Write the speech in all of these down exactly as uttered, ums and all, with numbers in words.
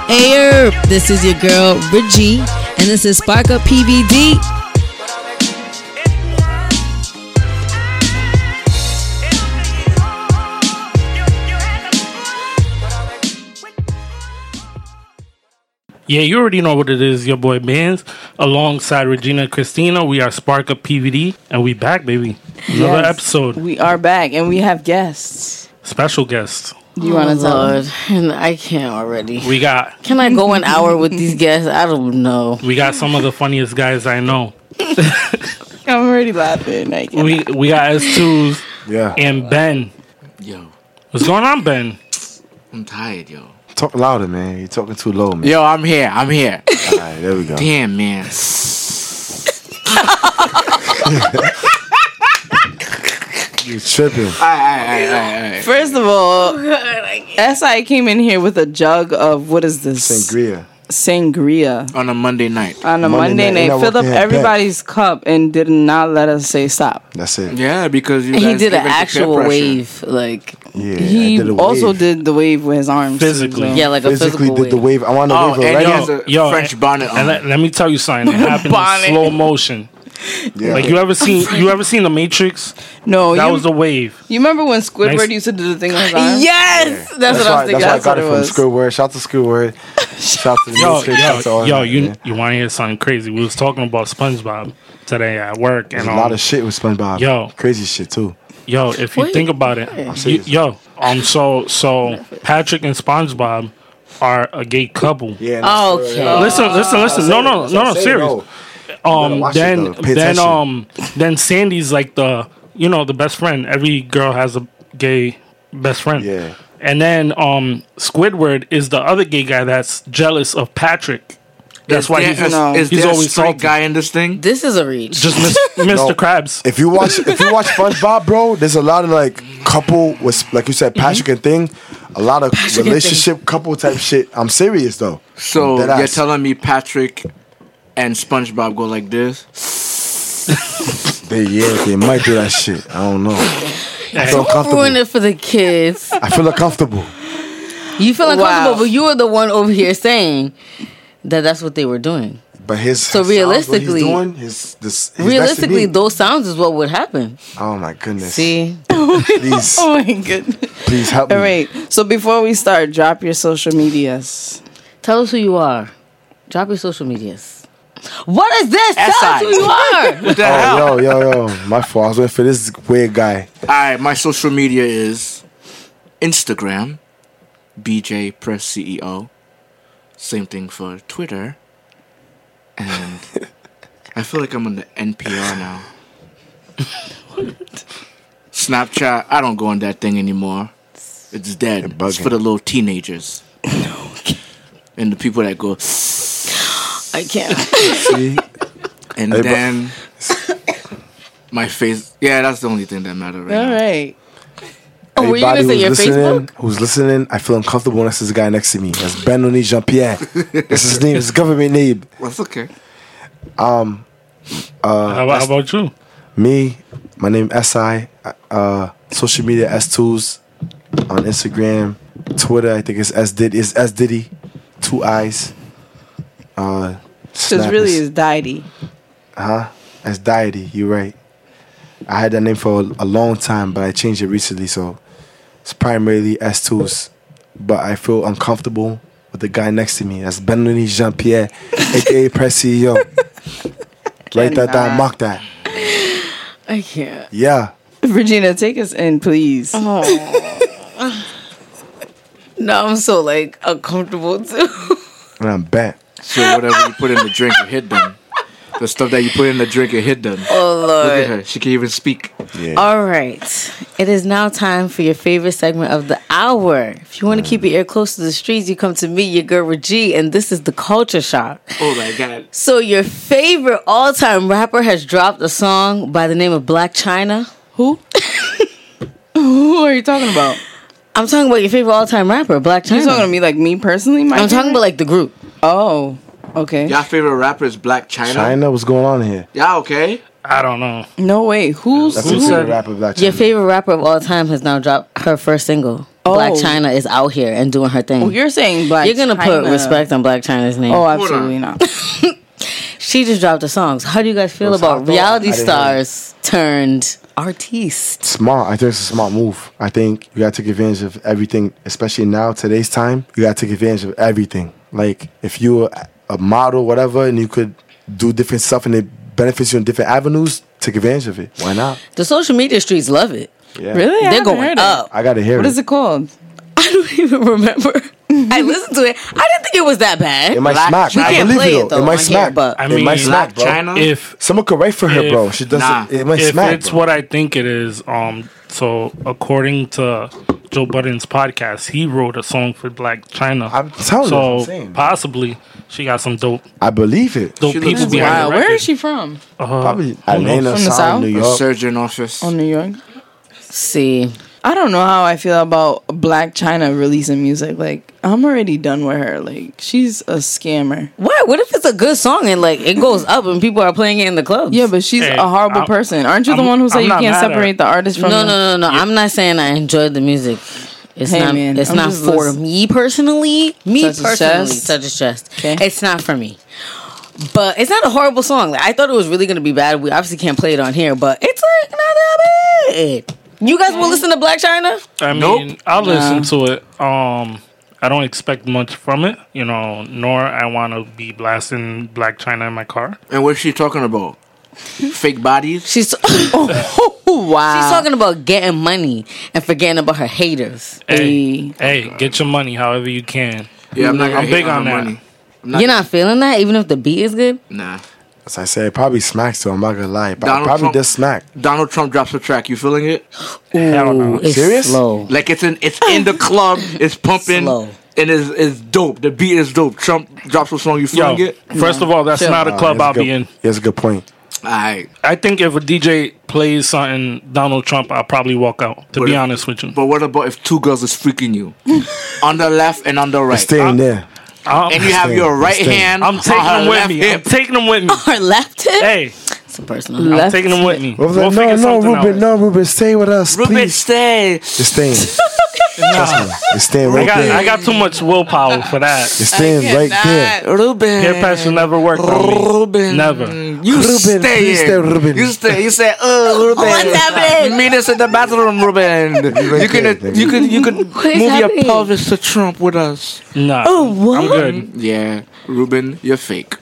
Hey, this is your girl, Reggie, and this is Spark Up P V D. Yeah, you already know what it is. Your boy Bands, alongside Regina Christina. We are Spark Up P V D, and we back, baby. Another Yes, episode. We are back, and we have guests. Special guests. You want to Oh, tell Lord. them? And I can't already. We got Can I go an hour with these guests? I don't know. we got some of the funniest guys I know. I'm already laughing. I can't. We we got S twos Yeah. and Ben. Yo, What's going on, Ben? I'm tired, yo. Talk louder, man. You're talking too low, man. Yo, I'm here. I'm here. All right, there we go. Damn, man. You tripping. All right, all right, all right, all right. First of all, S I came in here with a jug of, what is this? Sangria. Sangria. On a Monday night. On a Monday Monday, night, night, and I filled up working at everybody's cup and did not let us say stop. That's it. Yeah, because you He guys did give an it to peer actual pressure. wave. Like, Yeah. He I did a also wave. did the wave with his arms. Physically. too, so. yeah, like a Physically physical did the wave. wave. I want to Oh, wave and already. he has a Yo, French and- bonnet And on. let, let me tell you something. It happened Bonnet. in slow motion. Yeah. Like you ever seen you ever seen The Matrix? No, That you, was a wave. you remember when Squidward Nice. used to do the thing on his arm? Yes! That's, That's what I why, was thinking. that's why I That's got what it it from was. Squidward. Shout to Squidward. Shout to the Yo, military. Shout to yo, all yo, that, you man. you want to hear something crazy? We was talking about SpongeBob today at work, There's and a lot um, of shit with SpongeBob. Yo. Crazy shit, too. yo, if you Wait. think about it, you, serious. yo, um, so so Patrick and SpongeBob are a gay couple. Yeah. Oh, okay. Listen, listen, listen. No, no, no, no, serious. Um, watch it, then though. Pay then attention. um then Sandy's like the you know the best friend. Every girl has a gay best friend. Yeah. And then um Squidward is the other gay guy that's jealous of Patrick. That's Is why there, he's is, No. is he's there a always straight salty. guy in this thing? This is a reach. just Miss, Mister Krabs. If you watch, if you watch SpongeBob, bro, there's a lot of like couple with, like you said, Patrick and thing. A lot of and relationship couple type shit. I'm serious though. So Dead you're ass. telling me Patrick and SpongeBob go like this? They, yeah, they might do that shit. I don't know. I feel Don't ruin uncomfortable. it for the kids. I feel uncomfortable. You feel uncomfortable, Wow. but you were the one over here saying that that's what they were doing. But his So sounds, what realistically- he's doing, his, this, his Realistically, destiny- those sounds is what would happen. oh my goodness. See? Please, Oh my goodness. please help me. All right. So before we start, drop your social medias. Tell us who you are. Drop your social medias. What is this? Tell S I. us who you are. What the hell? Oh, yo, yo, yo. My fault. I was waiting for this weird guy. All right, my social media is Instagram, B J Press C E O. Same thing for Twitter. And I feel like I'm on the N P R now. Snapchat, I don't go on that thing anymore. It's dead. You're bugging. It's for the little teenagers. And the people that go, I can't. See? and Hey, but- then my face. Yeah, that's the only thing that matters right All now. right. Oh, were you Everybody going to say your who's listening, Facebook? who's listening, I feel uncomfortable next to this guy next to me. That's Ben Oni Jean Pierre. That's his name. It's his government name. That's okay. how, about, how about you? Me, my name S I. Uh, social media S twos on Instagram, Twitter. I think it's S Diddy. It's S Diddy, two eyes. Uh, So it's Snap really is- is Deity. Huh? That's Deity. You're right. I had that name for a, a long time, but I changed it recently, so it's primarily S twos. But I feel uncomfortable with the guy next to me. That's Benoni Jean Pierre, aka Press C E O. Write that down, mark that. I can't. Yeah. Regina, take us in, please. Oh. No, I'm so like uncomfortable too. And I'm back. So whatever you put in the drink, it hit them. The stuff that you put in the drink, it hit them. Oh Look at Lord. her. She can even speak. Yeah. All right. It is now time for your favorite segment of the hour. If you want to keep your ear close to the streets, you come to me, your girl Reggie, and this is the Culture Shock. Oh my God. So your favorite all-time rapper has dropped a song by the name of Black China. Who? Who are you talking about? I'm talking about your favorite all-time rapper, Black China. You talking to me like me personally? My I'm talking about like the group. Oh, okay. Y'all favorite rapper is Black China? China, what's going on here? Y'all okay? I don't know. No way. Who's That's who? what's the rapper Black China. Your favorite rapper of all time has now dropped her first single. Oh. Black China is out here and doing her thing. Oh, you're saying Black You're gonna China. put respect on Black China's name. Oh, absolutely not. She just dropped the songs. How do you guys feel What's about up, reality I didn't hear stars turned artistes? Smart. I think it's a smart move. I think you gotta take advantage of everything, especially now, today's time. You gotta take advantage of everything. Like if you're a model, whatever, and you could do different stuff and it benefits you in different avenues, take advantage of it. Why not? The social media streets love it. Yeah. Really? I They're haven't going heard it. up. I gotta hear What it. is it called? I don't even remember. I listened to it. I didn't think it was that bad. It might Black smack. China. I We can't believe play it it, though. though, It might on here, smack. but- I it mean, might smack, bro. Black China? If Someone could write for her, If- bro. She doesn't. Nah. It might if smack. it's bro. what I think it is, um, so according to Joe Budden's podcast, he wrote a song for Black China. I'm telling you, so I'm saying. possibly she got some dope, I believe it. dope She people looks behind Wow, the where record. is she from? Uh, Probably who knows? Atlanta, From the South, South? New A York. surgeon office. Oh, New York. See, I don't know how I feel about Black China releasing music. Like, I'm already done with her. Like, she's a scammer. what? What if it's a good song and like it goes up and people are playing it in the clubs? Yeah, but she's Hey, a horrible I'm- person. Aren't you the I'm- one who said I'm you not can't mad at separate the artist from no, the... no, no, no. I'm not saying I enjoyed the music. It's Hey, not. man, it's I'm not just for listening. me personally. Me Such as personally, chest. such as chest. Okay. It's not for me. But it's not a horrible song. Like I thought it was really gonna be bad. We obviously can't play it on here, but it's like not that bad. You guys will listen to Black China? I mean, Nope. I'll listen to it. Um, I don't expect much from it, you know, nor I want to be blasting Black China in my car. And what's she talking about? Fake bodies? She's Oh, wow. she's talking about getting money and forgetting about her haters. Hey, hey, get your money however you can. Yeah, I'm not gonna I'm hate big on on her that. money. I'm not, You're not feeling that, even if the beat is good. Nah. As I said, it probably smacks though. I'm not gonna lie. But it Donald probably Trump- does smack. Donald Trump drops a track. You feeling it? Hell no. Ooh, it's Serious? slow. Like it's in it's in the club. It's pumping. Slow. And it's, it's dope. The beat is dope. Trump drops a song. You Yo, feeling it? first of all, that's Chill. not a Uh, club he has I'll a good- be in. He has a good point. Alright. I think if a D J plays something Donald Trump, I'll probably walk out, to But be if- honest with you. But what about if two girls is freaking you? On the left and on the right. Staying I'm- there. I'm, And you have Stay- your right stay. hand I'm taking on her them with left me. hip. I'm taking them with me. Her left hip. Hey, It's a personal. I'm Left taking them with me. What was We'll that? figure No, no, something Ruben, out. no, Ruben, stay with us, Ruben, please. stay. You're staying. Trust me. You're staying I right got, there. I got too much willpower for that. You're staying right there. Ruben. Peer pressure never worked on me. Ruben. Never. You Ruben, stay please here. stay, Ruben. You stay. You say, oh, Ruben. What's happening? Meet us in the bathroom, Ruben. right You there, can, nigga. you can, you can move What is your happening? pelvis to Trump with us. Nah. Oh, what? I'm good. Yeah, Ruben, you're fake.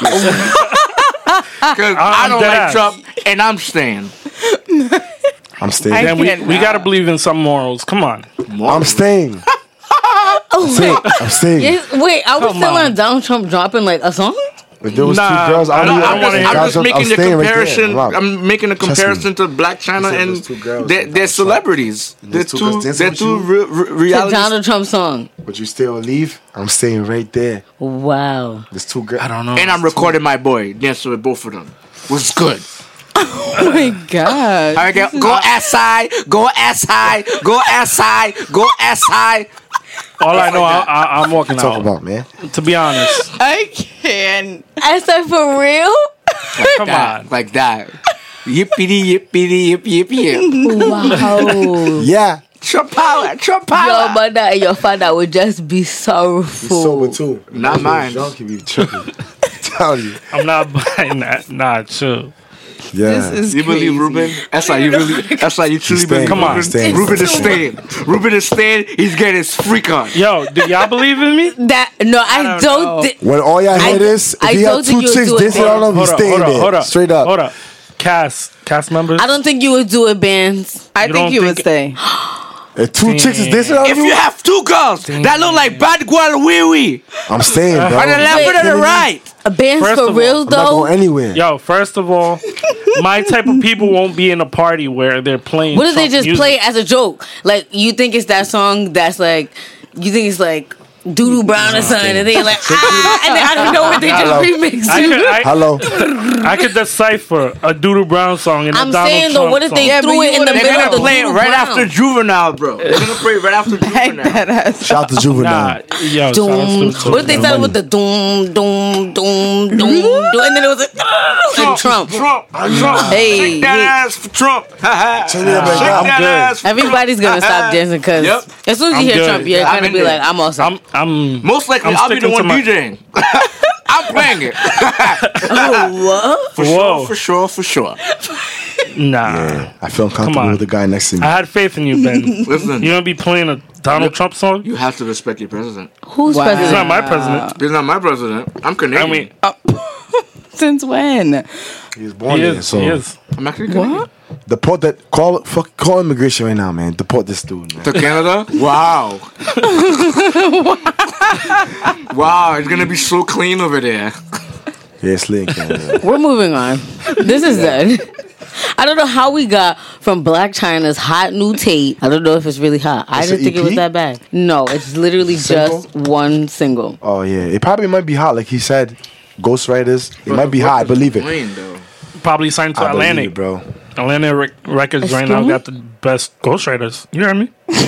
Because I I'm don't dead like ass. Trump, and I'm staying. I'm staying. Then we, we cannot. got to believe in some morals. Come on. I'm staying. Oh, That's it. I'm staying. yes, wait, are we Come still on. on Donald Trump dropping like a song? If there was Nah, two girls, I I don't- don't, I I'm don't wanna just, hear I'm just making the staying right there. comparison. I'm out. I'm making a Trust me. comparison to Black China said and those two girls they're, and they're Donald celebrities. They're Those two two. girls dancing They're with two you? re- re- To reality. Donald Trump song. But you still leave? I'm staying right there. Wow. There's two girls. I don't know. And I'm recording my boy dancing with both of them. Was good. Oh my god. I get, go ass high, go ass high, go ass high, go ass high. All I know, I, I, I'm walking Talk out. about, man. To be honest. I can't. I said for real? Come That, on. like that. Yippity yippity yip yip yip. Wow. Yeah. Trump power, Trump Your power. mother and your father would just be He's sorrowful. sober too. Not mine. Drunk, he be tripping. Tell you. I'm not buying that. Nah, chill. Yeah. This is You believe crazy. Ruben? That's how you really. That's how you truly He's believe. staying. Come on. He's staying. Ruben is staying. Ruben is staying. He's getting his freak on. Yo, do y'all believe in me? That no, I, don't don't. know. thi- When all y'all I- hear this, if I he had told you two you'd chicks do it dancing there. on him, he's Hold up, staying hold up, there. hold up. Straight up. Hold up. Cast, cast members. I don't think you would do it, bands. I You think don't you would think- stay. If two chicks is dancing on If you, you have two girls that look like bad girl wee wee I'm staying, bro. on the left Wait, and on the right. A band's First for of real all, I'm not though. going anywhere. Yo, first of all, my type of people won't be in a party where they're playing. What if they Trump just music. play it as a joke? Like you think it's that song that's like, you think it's like Doodoo Brown or something, and they're like, ah, and then I don't know what they just Hello. remixed I to. could, I, Hello. I could decipher a Doodoo Brown song and a I'm Donald saying Trump though, what if they song. Yeah, but threw you it in the would've- They're middle of gonna the play it Doodoo right Brown? after Juvenile, bro. They're gonna play it right after Like Juvenile. that ass. Shout out to Juvenile. Nah, yo, Doom. sounds stupid. What if they started with the doom, doom, doom, doom, doom, and then it was like, and Trump. Trump, Trump. Hey, Shake that hey. ass for Trump. Check it out, Shake man. I'm that good. ass for Everybody's gonna stop dancing because Yep. as soon as you I'm hear good. Trump, you're I'm gonna in be there. like, I'm also. I'm, I'm Most likely, I'm I'll be the sticking to one my- DJing. I'm playing it. Oh, what? For Whoa. sure, for sure, for sure. Nah. I feel uncomfortable on. with the guy next to me. I had faith in you, Ben. Listen, You gonna be playing a Donald Trump song? you have to respect your president. Who's Wow. He's president? not my president. He's not my president. I'm Canadian. I mean, Since when? He was born he there, is. so He is. I'm actually Canadian. What? deport that. Call fuck. Call immigration right now, man. Deport this dude, man. To Canada? Wow. Wow, it's gonna be so clean over there. Yeah, it's lit in Canada. We're moving on. This is dead. I don't know how we got from Black China's hot new tape. I don't know if it's really hot. I It's didn't an think E it was P? that bad. No, it's literally Single? just one single. Oh yeah, it probably might be hot, like he said. Ghostwriters, it might be hot. I believe it. Plain, though. Probably signed to I believe Atlantic. it, bro. Atlantic Rec- Records right now Excuse me? got the best ghostwriters. You hear me?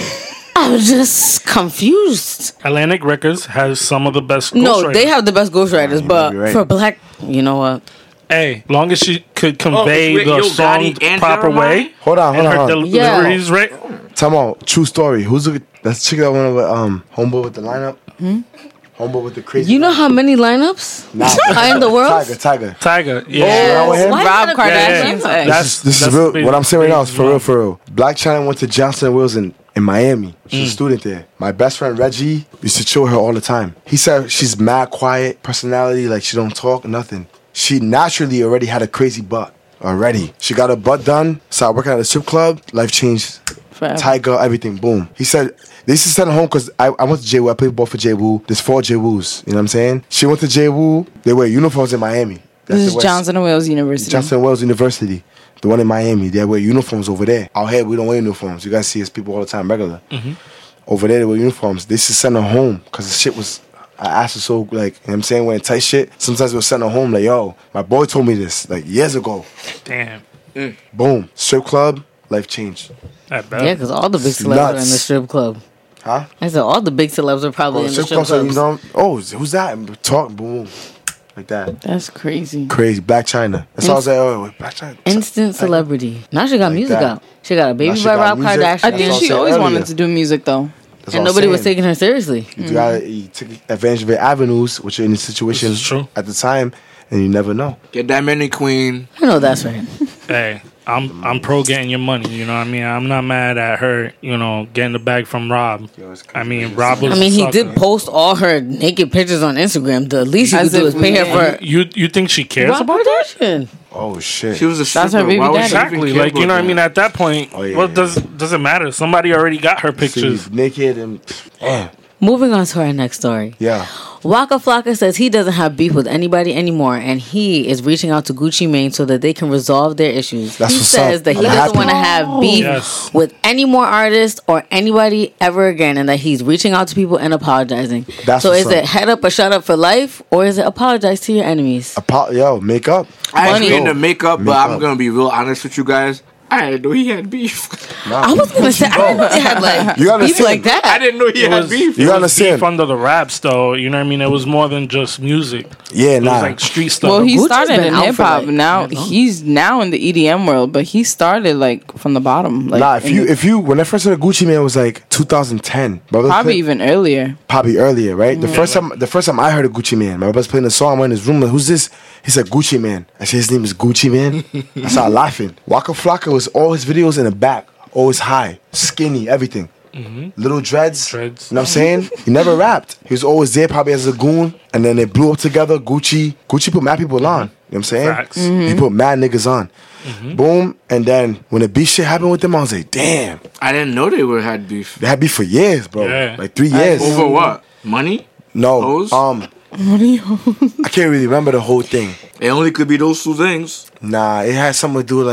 I was just confused. Atlantic Records has some of the best ghostwriters. No, they have the best ghostwriters, you but might be right. for Black, you know what? Hey, long as she could convey wait, the Yo song Gotti the and proper Jeremiah? way Hold on, and hold her on. del- Hold on. Yeah. deliveries right. Time out. True story. Who's the that's the chick that went with um homeboy with the lineup? Hmm? Homeboy with the crazy. You know how many lineups Nah, are in the world? Tiger, Tiger. Tiger, yeah. Oh, with him? Why Rob is that a Kardashian. Yeah, Kardashian's ex. That's This that's is real. the What I'm saying right now is for big- real, for real. Black China went to Johnson and Wales in, in Miami. She's a student there. My best friend Reggie used to chill with her all the time. He said she's mad quiet, personality, like she don't talk, nothing. She naturally already had a crazy butt. Already. She got her butt done, started working at a strip club, life changed. Forever. Tiger, everything, boom. He said, they used to send her home because I, I went to J Woo. I played ball for J Woo. There's four J Woos. You know what I'm saying? She went to J Woo. They wear uniforms in Miami. That's This the is West- Johnson and Wales University. Johnson and Wales University. The one in Miami. They wear uniforms over there. Out here, we don't wear uniforms. You guys see us people all the time, regular. Over there, they wear uniforms. They used to send her home because the shit was, I asked her so, like, you know what I'm saying, wearing tight shit. Sometimes we'll send her home, like, yo, my boy told me this, like, years ago. Damn. Boom. Strip club, life changed. I bet. Yeah, because all the big It's celebs are in nuts. the strip club. Huh? I said all the big celebs are probably Oh, in the strip strip club, so you clubs. know, oh, who's that? Talk, boom. Like that. That's crazy. Crazy. Black China. That's all I was like, oh, wait, Black China. Instant celebrity. Now she got Like music that. out. She got a Now baby she by got Rob music. I Kardashian. think That's what she I always said wanted earlier. to do music though. That's And all I'm nobody was saying. taking her seriously. You gotta you take advantage of your avenues, which are in the situation This is true. at the time, and you never know. Get that money, queen. I know that's right. Hey, I'm I'm pro getting your money. You know what I mean? I'm not mad at her. You know, getting the bag from Rob. Yo, it's crazy. I mean, Rob was. I mean, a he sucker. did post all her naked pictures on Instagram. The least you As could do if is pay we- her for You you think she cares Rob about that? Kardashian. Oh shit. She was a stripper. That's her baby Why would daddy. she even Exactly. care Like you about know what I that? mean? At that point, Oh, yeah, what yeah. does does it matter? Somebody already got her See, pictures. naked and eh, Moving on to our next story. yeah. Waka Flocka says he doesn't have beef with anybody anymore, and he is reaching out to Gucci Mane so that they can resolve their issues. That's he what's says up. that he I'm doesn't happy. want to have beef Yes. with any more artists or anybody ever again, and that he's reaching out to people and apologizing. That's so what's is it up. head up or shut up for life, or is it apologize to your enemies? Apo- yo, make up. I Funny. agree in the makeup, but Make I'm up. gonna be real honest with you guys. I didn't know he had beef. I was gonna say I didn't know they had like You beef understand? like that. I didn't know he It had was, beef. it You was understand? beef under the raps, though. You know what I mean? It was more than just music. Yeah, It was nah. like street stuff. Well, he Gucci's started been in out hip for, hop. like, Now that long. he's now in the E D M world, but he started like from the bottom. Like nah, if in you the- if you when I first heard Gucci Mane was like two thousand ten. My brother probably played- even earlier. probably earlier, right? The first time the first time I heard of Gucci Mane, my brother's playing a song. I'm in his room. Like, who's this? He said Gucci Mane. I said his name is Gucci Mane. I started laughing. Waka Flocka was all his videos in the back, always high, skinny, everything. Little dreads. Dreads. You know what I'm saying? He never rapped. He was always there, probably as a goon, and then they blew up together. Gucci, Gucci put mad people on. You know what I'm saying? Facts. He put mad niggas on. Boom, and then when the beef shit happened with them, I was like, damn, I didn't know they were had beef. they had beef for years, bro. Yeah. Like three years. Over what? Money? No, Hoes? um, I can't really remember the whole thing. It only could be those two things. Nah, it had something to do with like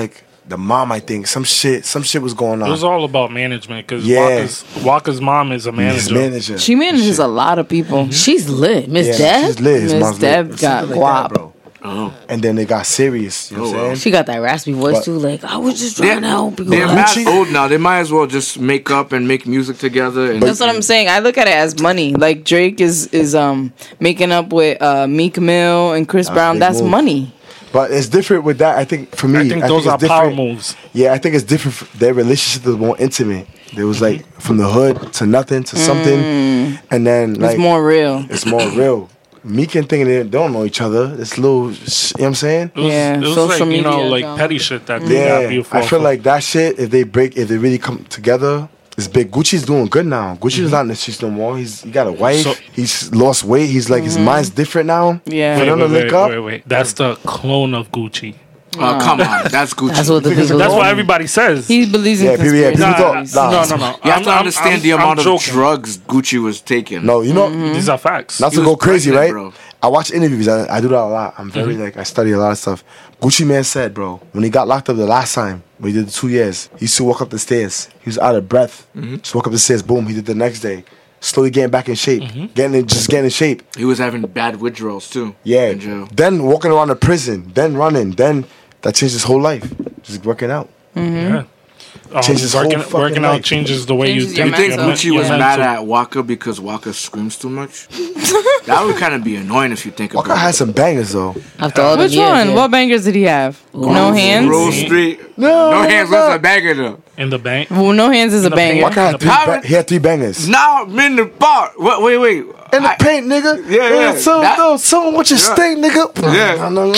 the mom, I think some shit, some shit was going on. It was all about management because Yeah. Walker's, Walker's mom is a His manager. manager. She manages a lot of people. She's lit. Miss Yeah, Deb? she's lit. His Miss mom's Deb lit. got Something like that, guap. bro. Oh. And then they got serious. You know Oh, what I'm wow. saying? She got that raspy voice But- too. Like, I was just They're, trying to help you. they're out. mad Gucci- old now. They might as well just make up and make music together. And That's what I'm saying. I look at it as money. Like Drake is is um making up with uh, Meek Mill and Chris That's a Brown. big That's move. money. But it's different with that. I think for me, I think those are it's power different. moves. Yeah, I think it's different. f- Their relationship was more intimate. There was like from the hood to nothing to something, and then like It's more real. it's more real. Meek and thinking they don't know each other. It's little, sh- you know what I'm saying? It was, Yeah, it was social like, you know, media like drama. petty shit that they got Yeah, beautiful. I feel like that shit. If they break, if they really come together, it's big. Gucci's doing good now. Gucci's not in the streets no more. He's he got a wife. So- He's lost weight. He's like his mind's different now. Yeah. For Wait, them wait, to wait, link up. wait, wait. That's the clone of Gucci. Uh, come on, that's Gucci. That's what the Because people That's Oh. what everybody says. He believes in Yeah, people- yeah, conspiracy people Nah, thought- theories. nah. no, no, no. You have I'm- to I'm- understand I'm- the I'm amount of joking. drugs Gucci was taking. No, you know, These are facts. not He to was go crazy, pregnant, right? bro. I watch interviews. I, I do that a lot. I'm very like I study a lot of stuff. Gucci Man said, bro, when he got locked up the last time, when he did the two years, he used to walk up the stairs. He was out of breath. Just walk up the stairs. Boom. He did the next day. Slowly getting back in shape. Getting in, just getting in shape. He was having bad withdrawals too. Yeah. in jail. Then walking around the prison. Then running. Then that changed his whole life. Just working out. Yeah. Um, Changes his whole working fucking working out life. changes the way Changes you your You think. think mental. Gucci was Yeah. mad at Waka because Waka screams too much? That would kind of be annoying if you think Walker about had it. some bangers though. After all the Which years, one? yeah. What bangers did he have? No hands. Rose Street. No, No hands no. was a banger though. in the bank. Well, no hands is a the banger. paint. Walker had three. How- Ba- he had three bangers. Now I'm in the bar. Wait, wait, wait. In the I- paint, nigga. Yeah, yeah. So, That- no, so what you Yeah. stink, nigga? Yeah.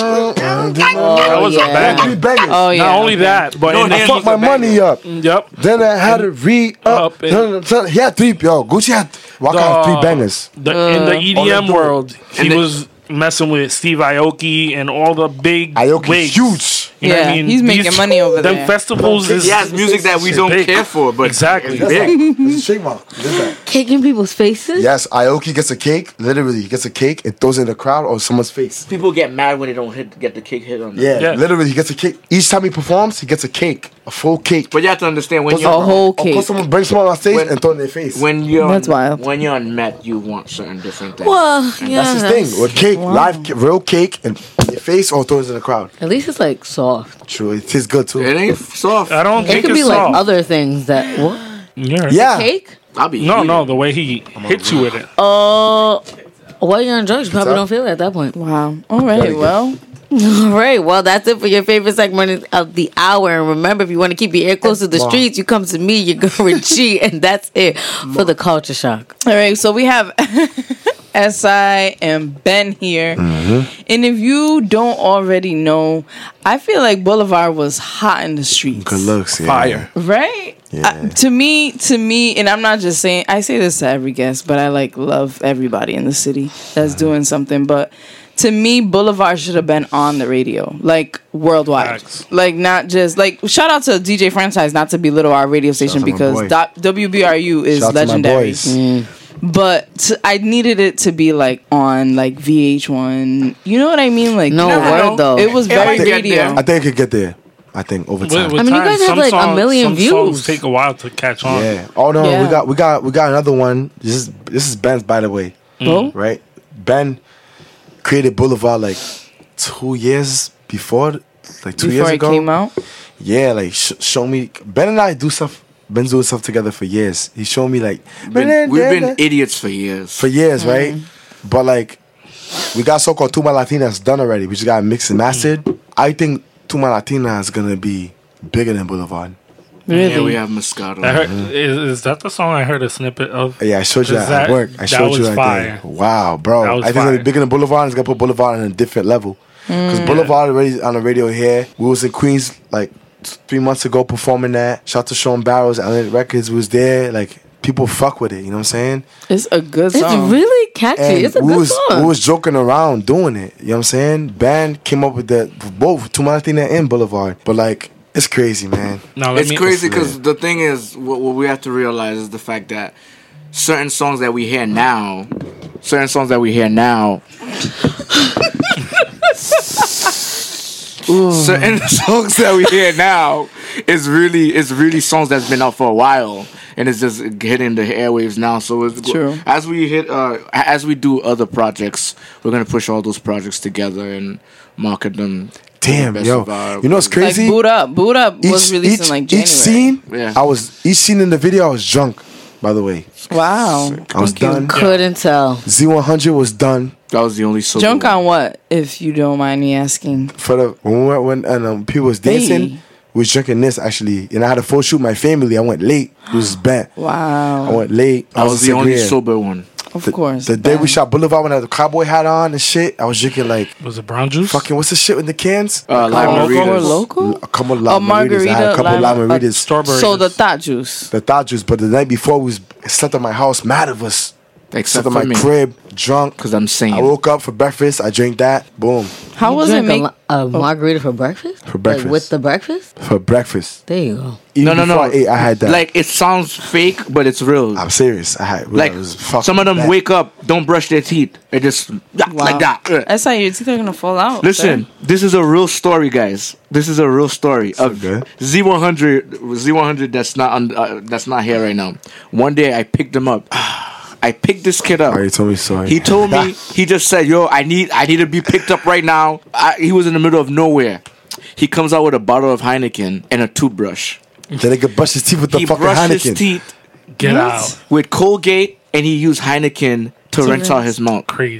That was yeah. a banger. Three bangers. Oh yeah. Not only that, but No in I hands the, fucked was my a banger. money up. yep. Then I had to re up. Up and- He had three. Yo, Gucci had Walker had three bangers. The, in the E D M all they do- world, he And the- was messing with Steve Aoki and all the big Aoki's wigs. huge. You know what Yeah, I mean? he's making money over them there. festivals is He has music that we don't big. care for, but Exactly. it's big. It's a shake mark. Look at that. Cake in people's faces? Yes, Aoki gets a cake. Literally, he gets a cake and throws it in the crowd or someone's face. People get mad when they don't hit, get the cake hit on them. Yeah, Yeah. literally, he gets a cake. Each time he performs, he gets a cake, a full cake. But you have to understand when Puts you're A whole Or put cake. someone, bring someone on stage When- and throw it in their face. when you're That's on, wild. when you're on Met, you want certain different things. Well, yeah. That's his thing. With cake, live, ca- real cake, and in your face or throw it in the crowd. At least it's like soft. True, it tastes good too. It ain't soft. I don't It think could it's be like soft. other things that. What? Yeah. Yeah, Cake? I'll be No, eating. no, the way he hits you with it. Uh, while you're on drugs, you probably up? don't feel it at that point. Wow. All Very right. good. Well, All right. Well, that's it for your favorite segment of the hour. And remember, if you want to keep your ear close to the Wow. streets, you come to me, your girl Richie, and that's it for the culture shock. all right. So we have S I and Ben here, Mm-hmm. and if you don't already know, I feel like Boulevard was hot in the streets. good looks. Yeah. Fire. Right? Yeah. Uh, to me, to me, and I'm not just saying. I say this to every guest, but I like love everybody in the city that's doing something. But to me, Boulevard should have been on the radio, like worldwide, Facts. like not just like. Shout out to D J Franchise, not to belittle our radio station to my because boy. Do- W B R U is Shout out to my legendary. boys. But t- I needed it to be like on like V H one. You know what I mean? Like No never word know. though. it was It very might get radio. there. I think it could get there. I think over time. With, with I mean, you time, guys have, some like, a songs, million some views. songs take a while to catch on. Yeah. Oh no, Yeah. we got we got we got another one. This is this is Ben's, by the way. Oh? Right. Ben created Boulevard like two years before, like two Before years it ago. came out. Yeah, like sh- show me. Ben and I do stuff. Ben's doing stuff together for years. He showed me like Been- we've been idiots for years. for years, right? But like, we got so-called Tuma Latinas done already. We just got mixed and mastered. I think Tuma Latina is gonna be bigger than Boulevard. Really? Yeah, we have Moscato. I heard, is, is that the song I heard a snippet of? Yeah, I showed you Is that, at that- work. I that showed you was that fire. thing. Wow, bro. That I was think it's gonna fire. be bigger than Boulevard. It's gonna put Boulevard on a different level. Because Boulevard already on the radio here. We was in Queens like t- three months ago performing that. Shout to Sean Barrows, Atlantic Records was there. Like people fuck with it. You know what I'm saying? It's a good It's song. really catchy. And It's a we good was song. we was joking around doing it. You know what I'm saying? Band came up with that for both Tuma Latina and Boulevard. But like it's crazy, man. Now, let It's me, crazy because the thing is, what, what we have to realize is the fact that certain songs that we hear now, certain songs that we hear now, certain songs that we hear now is really is really songs that's been out for a while, and it's just hitting the airwaves now. So it's True. as we hit uh, as we do other projects, we're gonna push all those projects together and market them. to the Damn, best yo. of our- You know what's crazy? Like Boot Up. Boot Up was released in like January. each scene, Yeah. I was each scene in the video. I was drunk. By the way, Wow. I was done. Couldn't tell. Z one hundred was done That was the only solo. Drunk on what, if you don't mind me asking? for the when we went when and um, people was dancing. Hey. We was drinking this actually, and I had a photo shoot with my family. I went late. It was bad. I Wow. went late. I That was the only cigarette. sober one. Of The, course. the day we Bam. shot Boulevard when I had the cowboy hat on and shit, I was drinking like Was it brown juice? fucking what's the shit in the cans? Uh, lime Oh, margaritas. Four Loko? A couple of A lime margaritas. I had a couple of lime lime- margaritas. Strawberry. So the thought juice. The thought juice, but the night before we was slept at my house, mad of us. Except Slept at for my me, crib, drunk. because I'm sane. I woke up for breakfast. I drank that. Boom. How You was it drank make? a, li- a margarita for breakfast? For breakfast. Like with the breakfast? For breakfast. There you go. Even no, no, before no. I ate, I had that. Like it sounds fake, but it's real. I'm serious. I had Like it was fucking some of them bad. wake up, don't brush their teeth. It just like that. Ugh. That's how your teeth are gonna fall out. Listen, this is a real story, guys. This is a real story of good. Z one hundred. Z one hundred. That's not on, uh, that's not here right now. One day I picked him up. I picked this kid up. Oh, you told me sorry. He told me, he just said, "Yo, I need, I need to be picked up right now." I, he was in the middle of nowhere. He comes out with a bottle of Heineken and a toothbrush. Then they could brush his teeth with the He fucking brushed Heineken. his teeth Get What? out. with Colgate, and he used Heineken to, rinse out his mouth. Crazy.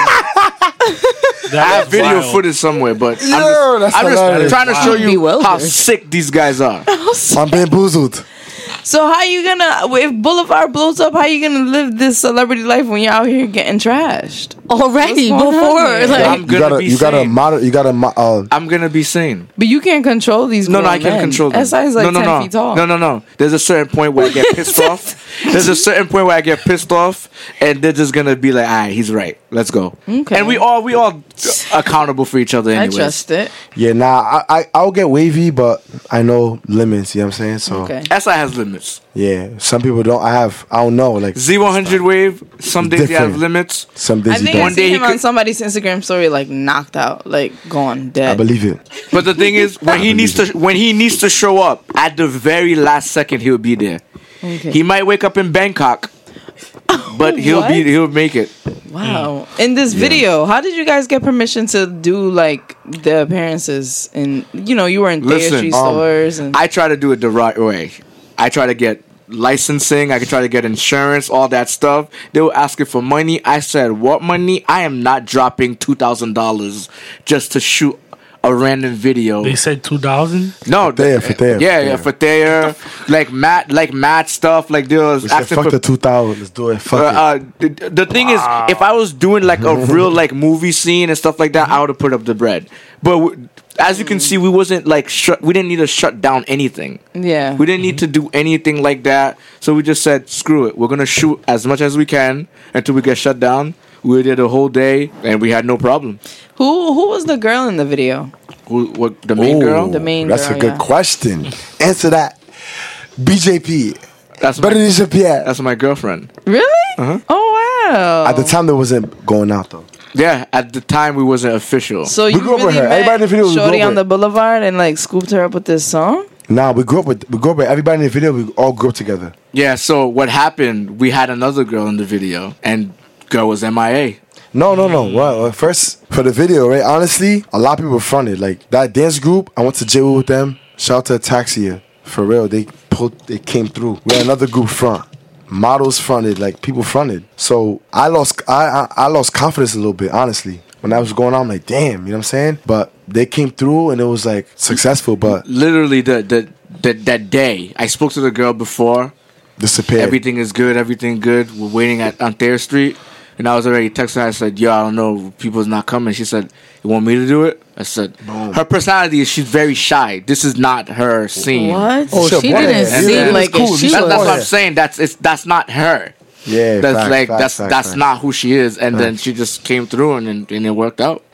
I have video wild. footage somewhere, but I'm Yo, just, that's I'm just hilarious. trying to show you Bewildered. how sick these guys are. I'm bamboozled. So how you gonna if Boulevard blows up? How you gonna live this celebrity life when you're out here getting trashed? Already What's going on before. here? Like, I'm You gonna gotta, be you gotta, sane. moder- you gotta, mo- uh, I'm gonna be sane. But you can't control these. No, no, grown I can men. control them. S I is like no, no, ten no. feet tall. No, no, no. There's a certain point where I get pissed off. There's a certain point where I get pissed off, and they're just gonna be like, "All right, he's right. Let's go." Okay. And we all we all accountable for each other. I Anyways. trust it. yeah, nah, I, I, I'll get wavy, but I know limits. You know what I'm saying? So Okay. S I has limits. yeah, some people don't. I have, I don't know. Like Z one hundred wave. Some days you have Different. limits. some I days you think I don't. One day seen he him on could- somebody's Instagram story, like knocked out, like gone dead. I believe it. But the thing is, when he needs to when he needs to show up at the very last second, he'll be there. Okay. He might wake up in Bangkok, but he'll be What? he'll make it. Wow. In this video, how did you guys get permission to do like the appearances? And you know, you were in Listen, Theatry um, stores and I try to do it the right way. I try to get licensing. I can try to get insurance, all that stuff. They were asking for money. I said, "What money? I am not dropping two thousand dollars just to shoot a random video." They said two thousand. No, There, for there, yeah, for yeah, there. for there, like Matt, like Matt stuff. Like there was We said, asking fuck for. the two thousand. Let's do it. Fuck Uh, it. uh, the, the thing is, if I was doing like a real like movie scene and stuff like that, I would have put up the bread. But w- as you can see, we wasn't like shut. We didn't need to shut down anything. yeah. We didn't need to do anything like that. So we just said, screw it. We're gonna shoot as much as we can until we get shut down. We were there the whole day, and we had no problem. Who who was the girl in the video? Who? What? The main Ooh, girl? The main That's girl, a good yeah. question. Answer that. B J P. That's Better my, than Jean-Pierre. that's my girlfriend. Really? Uh-huh. Oh wow. At the time, that wasn't going out though. Yeah, at the time we wasn't official. So you grew up with really her. met Everybody in the video, we grew Shorty up on with. the boulevard and like scooped her up with this song? Nah, we grew up with we grew up with everybody in the video. We all grew up together. Yeah, so what happened, we had another girl in the video, and girl was M I A. No, no, no. Well, well, first for the video, right? Honestly, a lot of people fronted. Like that dance group, I went to J with them. Shout out to Ataxia. For real, they pulled, they came through. We had another group front. Models fronted, like people fronted. So I lost, I, I, I lost confidence a little bit, honestly. When that was going on, I'm like, damn, you know what I'm saying? But they came through and it was like successful, but Literally, the, the, the that day, I spoke to the girl before. disappeared. Everything is good, everything good. We're waiting at on Thayer Street. And I was already texting her. I said, yo, I don't know, people's not coming. She said, you want me to do it? I said, her personality is she's very shy. This is not her scene. What? oh, Shit, she boy, didn't yeah, seem yeah, like it's cool. it. She That's- That, that's was. what I'm saying. That's it's that's not her. Yeah, That's facts, like facts, that's facts, that's facts. not who she is. And then Facts. she just came through and and, and it worked out.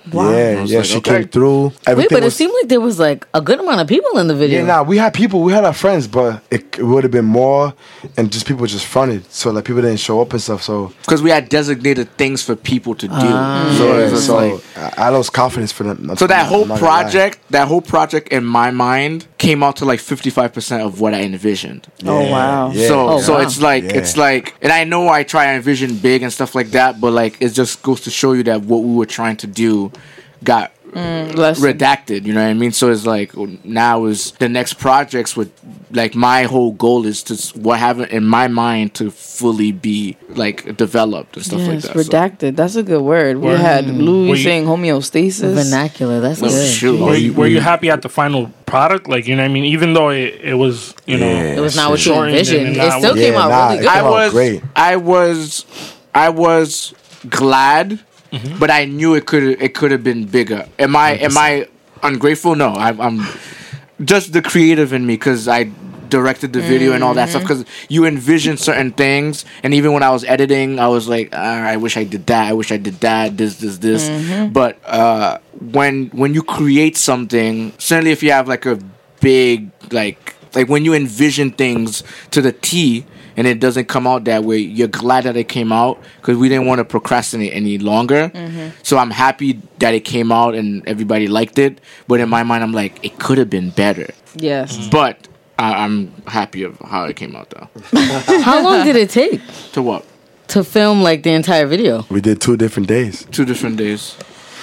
Wow. Yeah, I was yeah, like, she okay. came through. Wait, Everything but it was, seemed like there was like a good amount of people in the video. yeah, nah, we had people, we had our friends, but it, it would have been more, and just people just fronted, so like people didn't show up and stuff. So Because we had designated things for people to do. Ah. so yeah, it was so like. I, I lost confidence for them. So that I'm whole not gonna lie. project, that whole project in my mind came out to like fifty-five percent of what I envisioned. Oh, Yeah, wow. yeah, so Oh, so wow. it's like Yeah. it's like, and I know I try and envision big and stuff like that, but like it just goes to show you that what we were trying to do got Less redacted. You know what I mean? So it's like now is the next projects with like my whole goal is to s- what have it in my mind to fully be like developed and stuff like yes, that. So- redacted. That's a good word. We Word. had Louis Were you- saying homeostasis. Vernacular. That's Oh, good. shoot. Were you, we- were you we- happy at the final product? Like, you know what I mean? Even though it, it was, you know, Yeah. It was not what you Shortened envisioned. and It not still what- came Yeah, out nah, really it good. I came out was, great. I was, I was glad, but I knew it could it could have been bigger. Am I am I ungrateful? No, I, I'm just the creative in me because I directed the video and all that stuff. Because you envision certain things, and even when I was editing, I was like, ah, I wish I did that. I wish I did that. This, this, this. But uh, when when you create something, certainly if you have like a big like like when you envision things to the T and it doesn't come out that way, you're glad that it came out because we didn't want to procrastinate any longer. So I'm happy that it came out and everybody liked it. But in my mind, I'm like, it could have been better. Yes. But I- I'm happy of how it came out though. How long did it take To what? to film like the entire video? We did two different days. Two different days.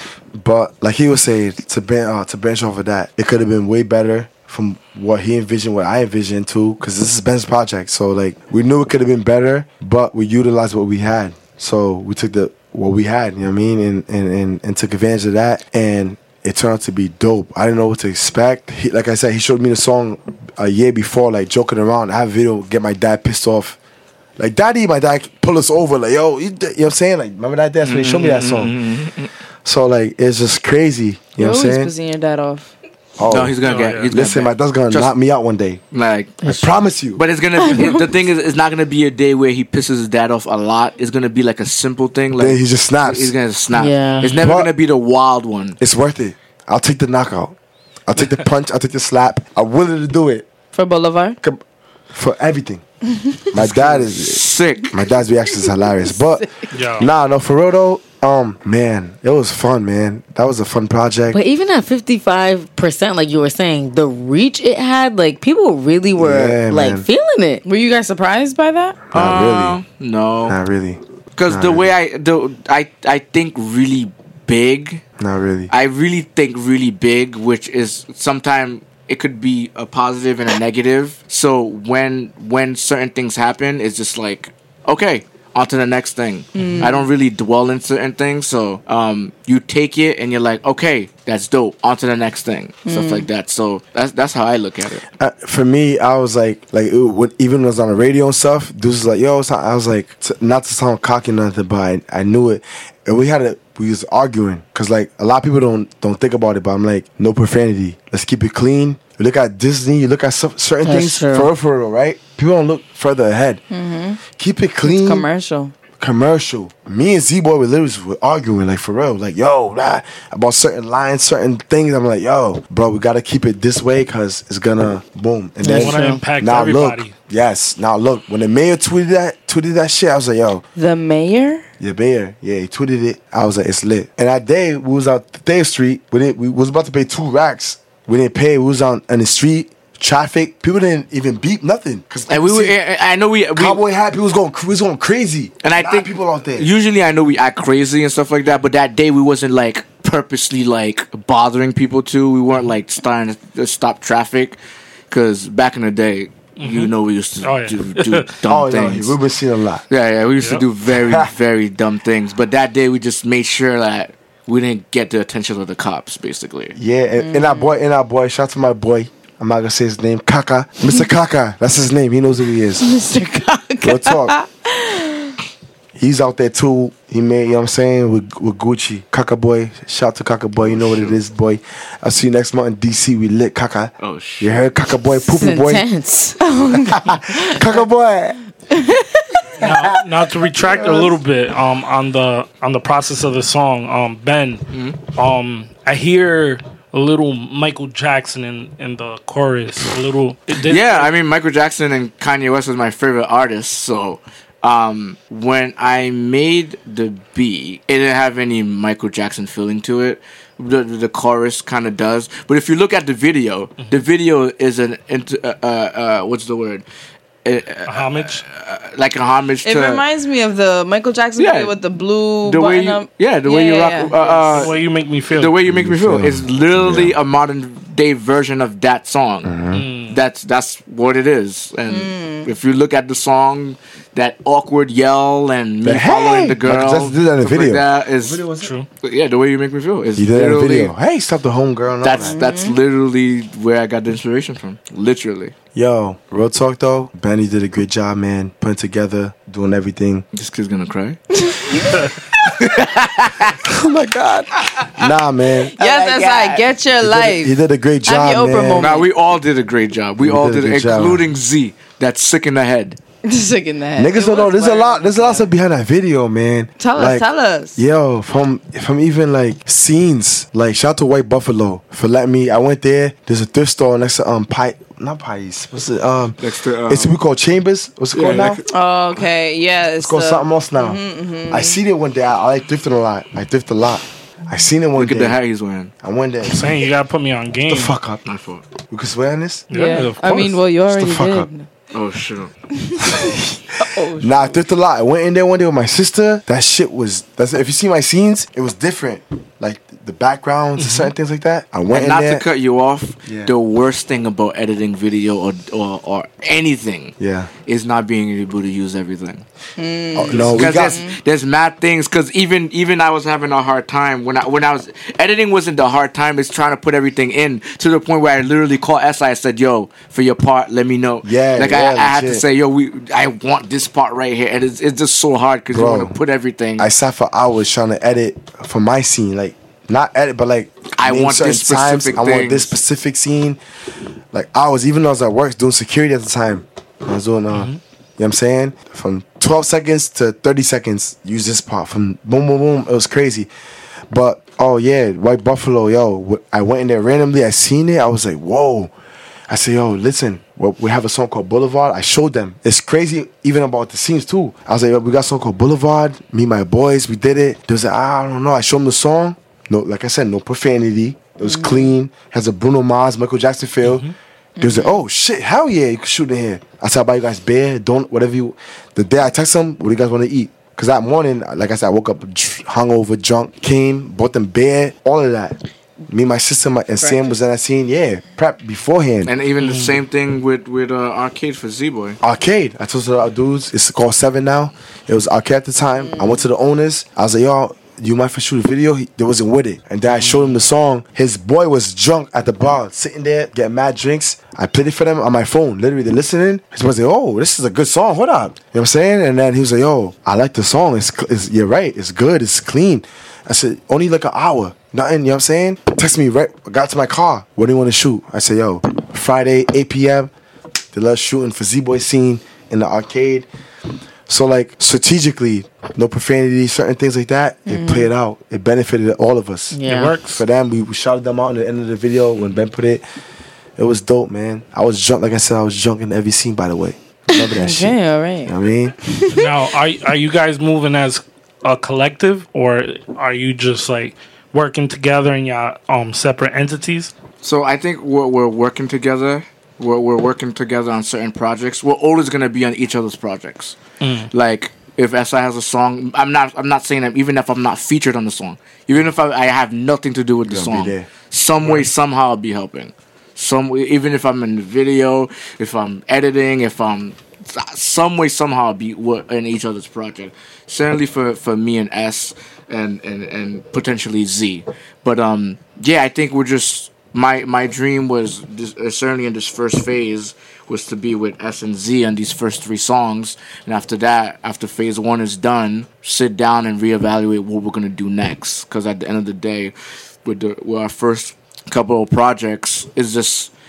But like he was saying, to ben, uh, to bench off of that, it could have been way better from what he envisioned, what I envisioned too, because this is Ben's project. So like we knew it could have been better, but we utilized what we had. So we took the what we had, you know what I mean, and and, and, and took advantage of that, and it turned out to be dope. I didn't know what to expect. He, like I said, he showed me the song a year before, like joking around. I have a video get my dad pissed off. Like, Daddy, my dad pull us over, like, yo, you, you know what I'm saying? Like, remember that dance when he showed me that song? So, like, it's just crazy. You You're know what I'm always saying? pissing your dad off. Oh, No, he's gonna Oh, get. yeah. He's listen, gonna my dad's gonna Just- knock me out one day. like. I promise you. But it's gonna. Be, the thing is, it's not gonna be a day where he pisses his dad off a lot. It's gonna be like a simple thing. Like Then he just snaps. He's gonna snap. Yeah. It's never But- gonna be the wild one. It's worth it. I'll take the knockout. I'll take the punch. I'll take the slap. I'm willing to do it For Boulevard? Com- for everything. My dad is. Sick. My dad's reaction is hilarious. But Yeah. nah, no, for real though, um, man, it was fun, man. That was a fun project. But even at fifty-five percent, like you were saying, the reach it had, like people really were Yeah, like man. feeling it. Were you guys surprised by that? Not Uh, no. really. Not really. Because the way I the I I think really big. Not really. I really think really big, which is sometimes it could be a positive and a negative. So when when certain things happen, it's just like, okay, on to the next thing. I don't really dwell in certain things, so um, you take it and you're like, okay, that's dope. On to the next thing, stuff like that. So that's that's how I look at it. Uh, for me, I was like, like it, when, even when I was on the radio and stuff, dudes was like, yo, so I was like, t- not to sound cocky or nothing, but I, I knew it. And we had a, we was arguing, cause like a lot of people don't don't think about it, but I'm like, no profanity. Let's keep it clean. You look at Disney, you look at some, certain That's things true. for real, for real, right? People don't look further ahead. Keep it clean. Commercial. Commercial. Me and Z Boy were literally were arguing, like for real, like yo, nah, about certain lines, certain things. I'm like, yo, bro, we gotta keep it this way because it's gonna boom. And They then want to impact now everybody. look, yes, now look, when the mayor tweeted that, tweeted that shit, I was like, yo, The mayor? yeah, mayor, yeah, he tweeted it. I was like, it's lit. And that day we was out Third Street. We didn't, we was about to pay two racks. We didn't pay. We was on on the street. Traffic. People didn't even beep nothing. Cause And we were. see, I know we. we Cowboy hat. People was going. We was going crazy. And I A lot of think people out there. Usually, I know we act crazy and stuff like that, but that day we wasn't like purposely like bothering people too. We weren't like starting to stop traffic because back in the day, you know, we used to Oh, yeah. do, do dumb Oh no, things. we've been seeing a lot. Yeah, yeah, we used Yep. to do very, very dumb things. But that day, we just made sure that we didn't get the attention of the cops, basically. Yeah, and, and our boy, and our boy. Shout out to my boy. I'm not gonna say his name. Kaka, Mister Kaka. That's his name. He knows who he is. Mister Kaka. Real talk. He's out there too. He made, you know what I'm saying, with, with Gucci. Kaka boy. Shout out to Kaka boy. You know what it is, boy. I'll see you next month in D C. We lit Kaka. Oh, shit. You heard Kaka boy, It's poopy boy. intense. Kaka boy. now, now to retract a little bit um, on the on the process of the song, um, Ben, Mm-hmm. um, I hear a little Michael Jackson in, in the chorus. A little, it did- Yeah, I mean, Michael Jackson and Kanye West was my favorite artists. So um, when I made the beat, it didn't have any Michael Jackson feeling to it. The, the chorus kind of does. But if you look at the video, Mm-hmm. the video is an, int- uh, uh, uh, what's the word? Uh, a homage. like a homage It to reminds me of the Michael Jackson Yeah. video with the blue the way button you, up. yeah, the way Yeah, you yeah, rock. yeah. Uh, uh, The way you make me feel. the way you make me feel feel. is literally Yeah. a modern day version of that song. Mm. That's that's what it is. And Mm. if you look at the song, that awkward yell and me The following hey! the girl, Michael Jackson did that in the stuff like video. that is True. yeah. The way you make me feel is You did that in the literally video. Hey, stop the homegirl. and all that's that. that's literally where I got the inspiration from. Literally, Yo, real talk though. Benny did a great job, man. Putting together, doing everything. this kid's gonna cry. Oh my god. Nah, man. Yes, my that's God. I get your He did, life. he did a great Have job, your Oprah man. moment. Now we all did a great job. We You all did did, a it, good job. including Z. That's sick in the head. Sick in the head. Niggas don't know. There's a lot. There's a lot stuff behind that video, man. Tell us, Like, tell us. Yo, from from even like scenes, like shout out to White Buffalo for letting me. I went there. There's a thrift store next to um Pie, not Pies. What's it? Um, Next to, um, it's we call Chambers. What's it yeah, called now? like- It's Oh, okay, yeah, it's called the- something else now. I seen it one day. I, I like thrifting a lot. I thrift a lot. I seen it one Look day. at the hat he's wearing. I went there. Saying you gotta put me on game. The fuck up. My fault. We can swear on this? Yeah, Yeah, of I mean, course. well, you Shut the already fuck did. up. Oh shit. Nah, I thrift a lot. I went in there one day with my sister. That shit was. That's if you see my scenes, it was different. Like the backgrounds and certain things like that. I went And in not there. to cut you off, Yeah. the worst thing about editing video or or, or anything Yeah. is not being able to use everything. Oh, no, we Because got. there's, there's mad things. Because even even I was having a hard time when I when I was editing wasn't the hard time. It's trying to put everything in to the point where I literally called S I. I said, "Yo, for your part, let me know." Yeah, like yeah, I, I had to legit. say, "Yo, we I want this part right here," and it's it's just so hard because you Bro, want to put everything. I sat for hours trying to edit for my scene, like not edit, but like I name want certain this specific I want this things. specific scene. Like hours, even though I was at work doing security at the time. I was doing, uh, you know what I'm saying? From twelve seconds to thirty seconds, use this part. From boom, boom, boom, it was crazy. But oh yeah, White Buffalo, yo, wh- I went in there randomly. I seen it. I was like, whoa. I said, yo, listen, we we have a song called Boulevard. I showed them. It's crazy even about the scenes too. I was like, yo, we got a song called Boulevard. Me and my boys, we did it. They was like, ah, I don't know. I showed them the song. No, like I said, no profanity. It was clean. Has a Bruno Mars, Michael Jackson feel. They was like, oh shit, hell yeah, you can shoot in here. I said, I'll buy you guys beer, don't, whatever you. The day I text them, what do you guys want to eat? Because that morning, like I said, I woke up dr- hungover, drunk, came, bought them beer, all of that. Me, my sister, my, and Sam was in that scene. Yeah, prep beforehand. and even the same thing with with uh, arcade for Z Boy. Arcade. I told the dudes, it's called Seven now. It was arcade at the time. I went to the owners. I was like, yo, do you mind if I shoot a video? He, they wasn't with it. And then I showed him the song. His boy was drunk at the bar, sitting there, getting mad drinks. I played it for them on my phone. Literally, they're listening. His boy's like, oh, this is a good song. Hold up. You know what I'm saying? And then he was like, yo, I like the song. It's, cl- it's You're right. It's good. It's clean. I said, only like an hour. Nothing, you know what I'm saying? Text me right, I got to my car. What do you want to shoot? I said, yo, Friday, eight p.m. They love shooting for Z-Boy scene in the arcade. So like strategically, no profanity, certain things like that, it played out. It benefited all of us. Yeah. It works. For them, we, we shouted them out at the end of the video when Ben put it. It was dope, man. I was drunk, like I said, I was drunk in every scene, by the way. Remember that shit. Okay, all You right. know what I mean? Now, are are you guys moving as a collective, or are you just like working together in your um separate entities? So I think we're, we're working together. We're, we're working together on certain projects. We're always gonna be on each other's projects. Like if S I has a song, I'm not. I'm not saying that even if I'm not featured on the song, even if I, I have nothing to do with the You're gonna song, be there. some way somehow I'll be helping. Some way, even if I'm in the video, if I'm editing, if I'm some way somehow I'll be wo- in each other's project. Certainly for, for me and S and, and, and potentially Z. But um yeah, I think we're just my my dream was this, uh, certainly in this first phase was to be with S and Z on these first three songs, and after that, after phase one is done, sit down and reevaluate what we're gonna do next. Because at the end of the day, with the with our first couple of projects, is just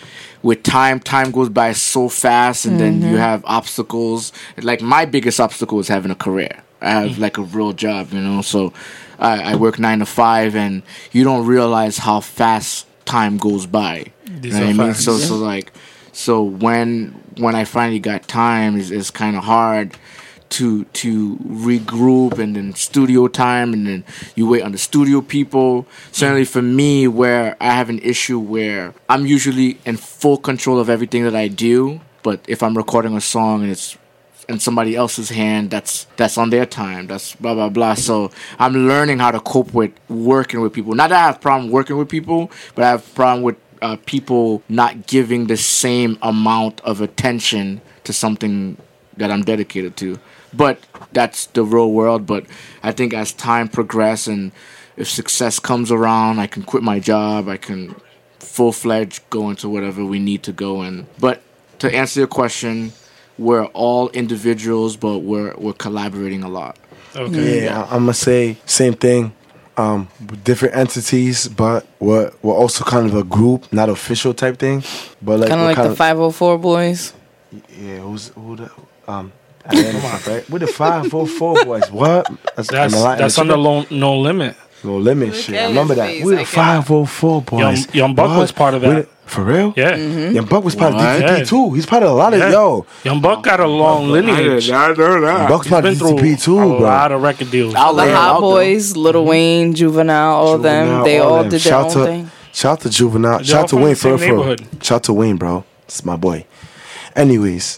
with time, time goes by so fast, and then you have obstacles. Like my biggest obstacle is having a career. I have like a real job, you know. So I, I work nine to five, and you don't realize how fast time goes by. You know what I mean? So so like so when when I finally got time, it's, it's kind of hard to to regroup, and then studio time, and then you wait on the studio people. Certainly for me, where I have an issue where I'm usually in full control of everything that I do, but if I'm recording a song and it's in somebody else's hand, that's that's on their time, that's blah blah blah. So I'm learning how to cope with working with people. Not that I have a problem working with people, but I have a problem with uh, people not giving the same amount of attention to something that I'm dedicated to. But that's the real world. But I think as time progresses, and if success comes around, I can quit my job. I can full-fledged go into whatever we need to go in. But to answer your question, we're all individuals, but we're we're collaborating a lot. Okay. Yeah, I'm gonna say same thing. Um, different entities, but we're we're also kind of a group, not official type thing. But like Kind of we're like the five oh four boys. Yeah, who's who the um. Right? We're the five oh four boys. What? That's that's under lo- no limit. No limit Look shit. at I remember his that. face, We're I the can't- five oh four boys. Young, Young Buck What? was part of We're that. the- for real? Yeah. Young Buck was part What? of D C P Yeah. too. He's part of a lot of Yeah. yo. Young Buck got a long lineage. I know that. Buck's part Been of D C P through too, a bro. lot of record deals. I'll The let Hot out, though. Boys, Lil Wayne, Juvenile, all them. Juvenile, They all them. did their Shout own to, thing. Shout out to Juvenile. They're Shout all out to from Wayne the same for real, for real. neighborhood. Shout out to Wayne, bro. It's my boy. Anyways,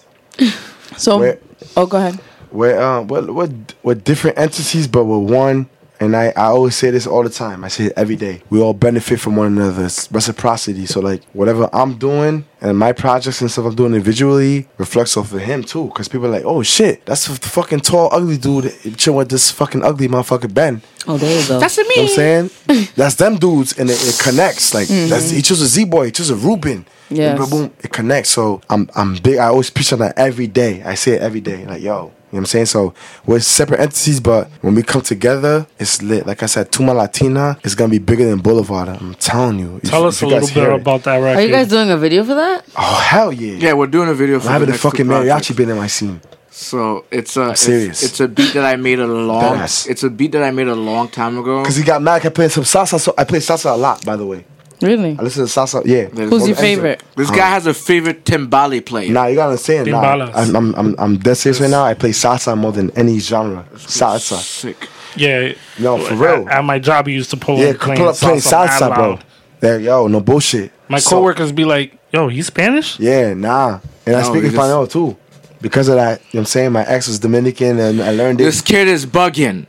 So, Where- oh, go ahead. we're uh, we're, we're, we're different entities, but we're one. And I, I always say this all the time. I say it every day. We all benefit from one another. It's reciprocity. So, like, whatever I'm doing and my projects and stuff I'm doing individually reflects off of him, too. Because people are like, oh, shit, that's the fucking tall, ugly dude chilling with this fucking ugly motherfucker Ben. Oh, there you go. That's You know what I'm saying? That's them dudes, and it, it connects. Like, that's, he chose a Z-Boy, he chose a Ruben. Yes. Boom, boom, it connects. So, I'm I'm big. I always preach on that every day. I say it every day. Like, yo. You know what I'm saying? So we're separate entities, but when we come together, it's lit. Like I said, Tuma Latina is gonna be bigger than Boulevard. I'm telling you. If- Tell if us a you guys little bit hear it- about that record. Are you guys doing a video for that? Oh hell yeah! Yeah, we're doing a video for I'm having the the next two fucking projects. mariachi been in my scene. So it's a it's, serious. it's a beat that I made a long. Deadass. It's a beat that I made a long time ago. Cause he got mad. I kept playing some salsa. So I play salsa a lot, by the way. Really? I listen to salsa. Yeah. Who's your favorite? This guy has a favorite timbale player. Nah, you gotta understand. Nah, Timbalas. I'm, I'm I'm I'm dead serious right now. I play salsa more than any genre. Salsa. Sick. Yeah. No, for real. At, at my job, you used to pull Yeah, up playing pull up playing salsa, salsa, mad bro. loud. There, yo, no bullshit. My So- coworkers be like, "Yo, he's Spanish?" Yeah, nah. And I No, speak we just- Espanol too. Because of that, you know what I'm saying? My ex was Dominican and I learned it. This kid is bugging.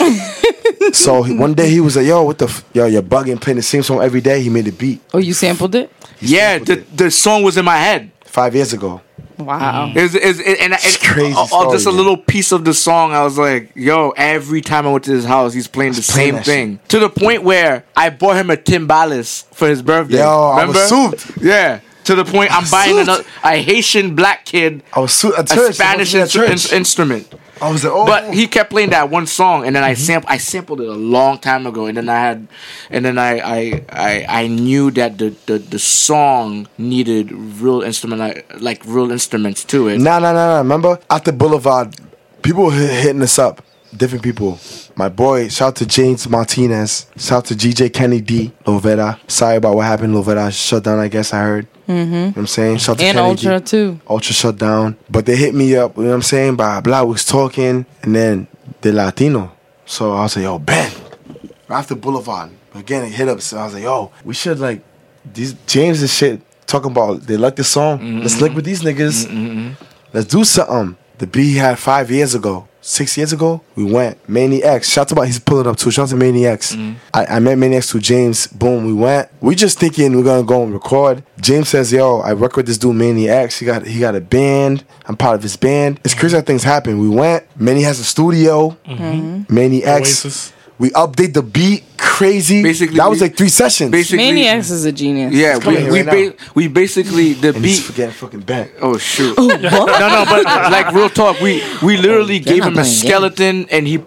So he- one day he was like, yo, what the, f- yo, you're bugging, playing the same song every day. He made a beat Oh, you sampled it? Yeah, the the song was in my head. five years ago. Wow. It's, it's, it, and It's it, crazy oh, oh, just a story, little piece of the song. I was like, yo, every time I went to his house, he's playing the He's playing same that thing. To the point where I bought him a timbales for his birthday. Yo, I Remember? was souped. Yeah. To the point I'm buying souped. another, a Haitian black kid I was su- at a church. Spanish I was in- at in- church. instrument. I was like, oh. But he kept playing that one song, and then I Mm-hmm. sampled. I sampled it a long time ago, and then I had, and then I I I, I knew that the, the, the song needed real instrument, like, like real instruments to it. Nah, nah, nah, nah. Remember? At the Boulevard, people were hit- hitting us up. Different people. My boy, shout out to James Martinez. Shout out to G J Kenny D. Lovera. Sorry about what happened. Lovera shut down, I guess I heard. Mm-hmm. You know what I'm saying? Shout out to And Kenny Ultra, D. too. Ultra shut down. But they hit me up, you know what I'm saying? Blah, blah, was talking. And then the Latino. So I was like, yo, Ben. Right after Boulevard. Again, it hit up. So I was like, yo, we should like, these James and shit talking about, they like the song. Mm-hmm. Let's link with these niggas. Mm-hmm. Let's do something. The beat he had five years ago. Six years ago, we went. Maniacs. Shout out about he's pulling up too. Shout out to Maniacs. Mm-hmm. I, I met Maniacs through James. Boom, we went. We just thinking we're gonna go and record. James says, yo, I work with this dude Maniacs. He got he got a band. I'm part of his band. It's crazy how things happen. We went. Manny has a studio. Mm-hmm. Maniacs. Oasis. We update the beat. Crazy. Basically, that was we- like three sessions. Basically, Maniacs is a genius. yeah, coming we here we, right ba- we basically the and he's beat. forgetting fucking back. Oh shoot! no, no, but like real talk, we we literally they're gave not him a playing skeleton, and he put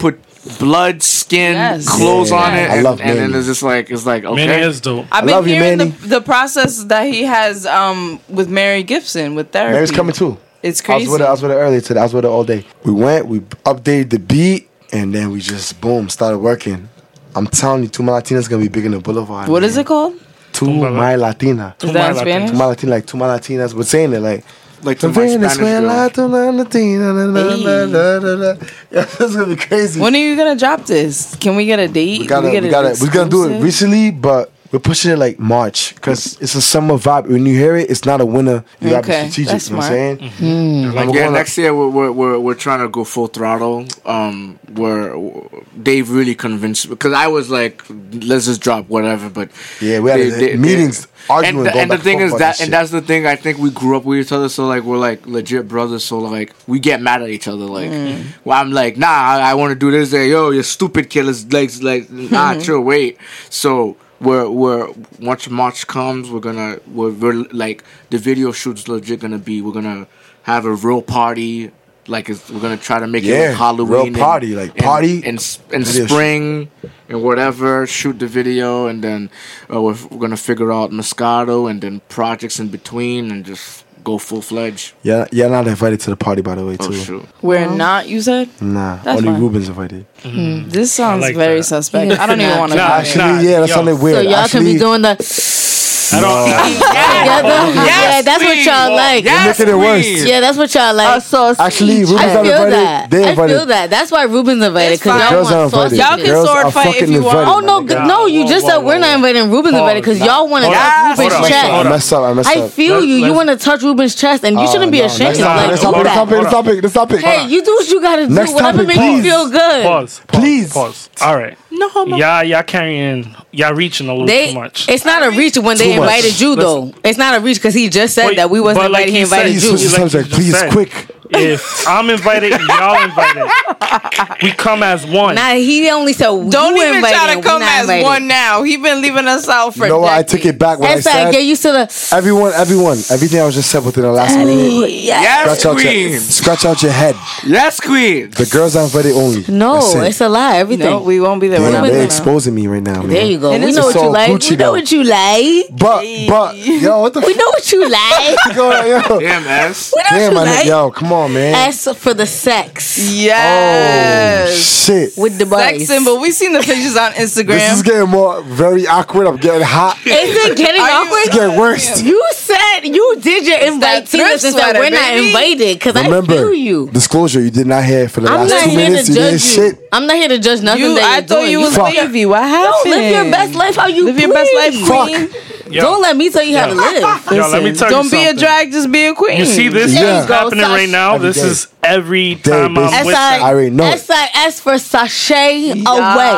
blood, skin, Yes. clothes Yeah. on it. I And, love and then Manny. it's just like it's like okay. Manny is dope. I've I been love you, hearing the, Manny. the process that he has um with Mary Gibson with therapy. Mary's coming too. It's I was crazy. with her. I was with her earlier today. I was with her all day. We went. We updated the beat, and then we just boom started working. I'm telling you, Tuma Latina's gonna be big in the Boulevard. What man. is it called? Tuma My Latina. Is that in Latina. Spanish? Tuma Latina, like Tuma Latinas. We're saying it like. like to my Spanish Venezuela, girl. Tuma Latina, la, la, la, la, la, la. Yeah, this is gonna be crazy. When are you gonna drop this? Can we get a date? we gotta, Can we, get an gotta, we're gonna do it exclusive? recently, but we're pushing it like March because it's a summer vibe. When you hear it, it's not a winter. You gotta Okay, be strategic. that's You know what I'm smart. saying? Like I'm yeah, gonna- next year we're, we're we're we're trying to go full throttle. Um, where Dave really convinced because I was like, let's just drop whatever. But Yeah, we had they- a- they- meetings arguing. And the, going and the back thing forth is about that, this and shit. that's the thing. I think we grew up with each other, so like we're like legit brothers. So like we get mad at each other. Like, Mm. well, I'm like, nah, I, I want to do this. Like, yo, you stupid kid. Let's like, like, nah, Mm-hmm. chill, wait. So we're we're once March comes, we're gonna we're, we're like the video shoot's legit gonna be. We're gonna have a real party. Like it's, we're gonna try to make it Yeah, like Halloween, real and- party, like, and- party, and s- and video shoot. spring and whatever. Shoot the video, and then uh, we're, we're gonna figure out Moscato and then projects in between, and just go full fledged. Yeah, you're not invited to the party, by the way, Oh too. shoot! We're not. You said Nah, That's only fine. Ruben's invited. this sounds like very that. suspect. I don't even want to. Nah, go there. Actually, nah, yeah, that's yo. something weird. So y'all Actually, can be doing the I don't. together. Yeah, that's what y'all like. You're making it worse. Yeah, that's what y'all like. Actually, Ruben's I not feel invited. that. They I invited. feel that. That's why Ruben's invited It's because fine. y'all Girls are want invited. saucy Y'all shit. can Girls sword are fight fucking if you want. invited. Oh no, my g- nigga. no! You Whoa, just whoa, said we're whoa. not inviting Ruben's Pause. invited because Nah. y'all want to Hold touch on. Ruben's Hold on. chest. Hold I on. messed up. I messed I up. feel Let's- you. You let's- want to touch Ruben's chest, and you Oh, shouldn't be no, ashamed. Next Nah, topic. Like, Next do topic. Next that. topic. Next topic. Next topic. Hey, you do what you gotta do. Next Whatever topic, makes you please. feel good. Pause. Pause. Please. Pause. All right. No, no. Y'all, y'all carrying. Y'all reaching a little They, too much. it's not a reach when they Too much. invited you though. It's not a reach because he just said Wait, that we wasn't but like invited. He he said- invited Please you. switch the Like you subject, just please, said. quick. If I'm invited, y'all invited. We come as one. Nah, he only said Don't you even invited, try to we come not as invited. one now. He been leaving us out for. You know what? I decades. took it back when I That's like said get used to the. everyone, everyone, everything I was just said within the last minute. Yes, Scratch out your, queen. scratch out your head. Yes, queen. The girls are invited only. No, That's it. it's a lie. Everything. No, we won't be there. We're Damn, not they're gonna. exposing me right now, man. There you go. And We it's know what so you like. Gucci We know though. what you like. But, but, yo, what the We f*** know what you like. you going yo? Damn ass. We know Damn, what man, you like. yo, come on, man. As for the sex Yes. Shit. with the boys. Sex symbol. We seen the pictures on Instagram. This is getting more very awkward. I'm getting hot. Is it getting Are you- awkward? It's getting worse. You said you did your invite that Tina thrift since that sweater, we're not baby. invited because I Remember, feel you. disclosure, you did not hear it for the I'm last not two here minutes. to You didn't judge you. shit. I'm not here to judge nothing You, that I you're thought doing. you was Fuck. wavy. What No, happened? live your best life how you Live your best life, please. queen. Yo, Don't let me tell you how to Yo. live. yo, let me Listen, tell don't you be a something. drag, just be a queen. You see this Yeah. is happening Go, right now. Every This day. is every time baby. I'm with I them. already know it. S I S for sachet away.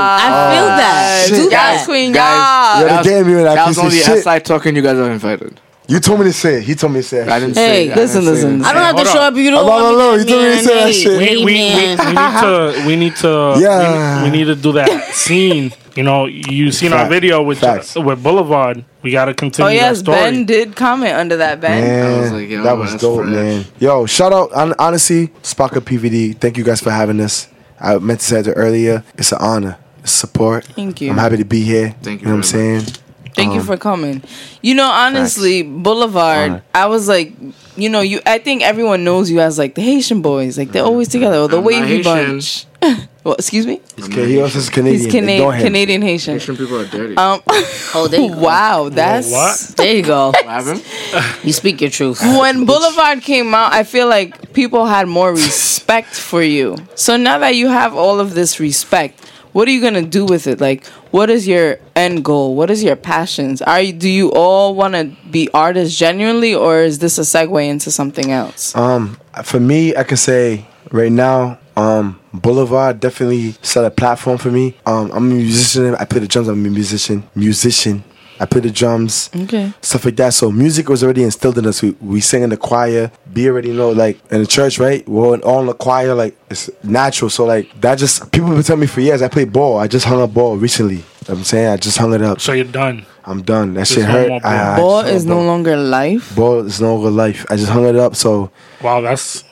I feel that. shit. Do Yes, that. queen, Guys, You're yes. the game, you and that That piece was of only shit. S I talking. You guys are invited. You told me to say it. He told me to say it. I didn't Hey, say. it. I listen, didn't say listen. it. I don't have to Hold show on. up. You don't Oh, no, want no, no, me you to told me to man. say that Hey, shit. We, hey, we, we, we man. need to we need to Yeah. we, we need to do that scene. You know, you seen our Fact. video with Facts. with Boulevard. We got to Oh continue yes, that story. Ben did comment under that. Ben. Man, I was like, yo, that was that's dope, fresh. man. Yo, shout out, hon- honestly, Sparker P V D. Thank you guys for having us. I meant to say it earlier. It's an honor. It's support. Thank you. I'm happy to be here. Thank you You know what I'm very saying? Thank you Um, for coming. You know, honestly, Boulevard, Honor. I was like, you know, you. I think everyone knows you as like the Haitian boys, like they're always together, or the I'm not wavy Haitian. bunch. Well, excuse me. He's ca- he also is Canadian. He's Cana- Ignore him. Canadian Haitian. Asian people are dirty. Um, Oh, there you go. wow, that's what? There you go. what happened? You speak your truth. when Boulevard came out. I feel like people had more respect for you. So now that you have all of this respect, what are you gonna do with it? Like, what is your end goal? What is your passions? Are you, do you all want to be artists genuinely, or is this a segue into something else? Um, for me, I can say right now, um, Boulevard definitely set a platform for me. Um, I'm a musician. I play the drums. I'm a musician. Musician. I play the drums. Okay. Stuff like that. So music was already instilled in us. We, we sing in the choir. B already know, like in the church, right? We're all in the choir. Like it's natural. So like that just people been telling me for years. I play ball. I just hung a ball recently. You know what I'm saying I just hung it up. So you're done. I'm done. That Just shit one hurt. more ball. I- I Ball just hung is a no ball. longer life. Ball is no longer life. I just hung it up. So Wow, that's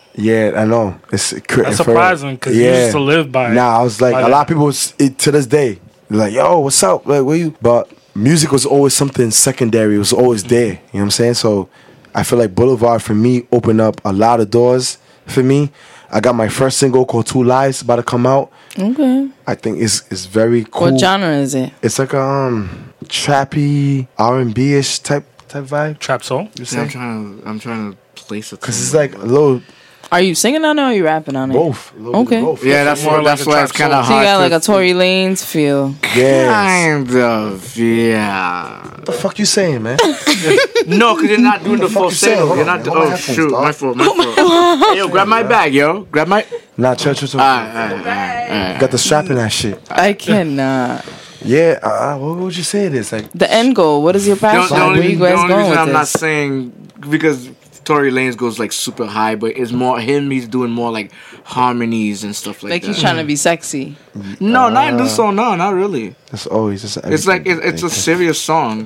Yeah, I know. It's cr- That's for- surprising because you used to live by. Nah, I was like by a that. lot of people was, it, to this day like, yo, what's up? Like, where you? But music was always something secondary. It was always there. You know what I'm saying? So I feel like Boulevard for me opened up a lot of doors for me. I got my first single called Two Lives about to come out. Okay. I think it's it's very cool. What genre is it? It's like a um, trappy R and B ish type type vibe. Trap soul. You Yeah, I'm say? trying to. I'm trying to place it. Because it's like a little Are you singing on it or are you rapping on it? both. A little bit Okay. of both. Yeah, that's More more. like That's a why trap it's kind of soul. So you hard. got like a to- Tory Lanez feel. Yes. Kind of, yeah. What the fuck you saying, man? No, because you're not doing the fuck full you saying? single. Hold You're on, not. man. Do- Hold my oh headphones, shoot, dog. my fault. My fault. Hey, yo, grab my bag, yo. Grab my. Nah, chill, chill, chill. Alright, alright, alright, alright. Got the strap in that shit. I cannot. Yeah, uh, what would you say it is? Like, The end goal. What is your The, passion? the only, Where you the guys only going reason with I'm not this? saying because Tory Lanez goes like super high, but it's more him. He's doing more like harmonies and stuff like, Like that. he's trying to be sexy. No, not in this song. No, not really. that's always just. It's like it, it's a serious song.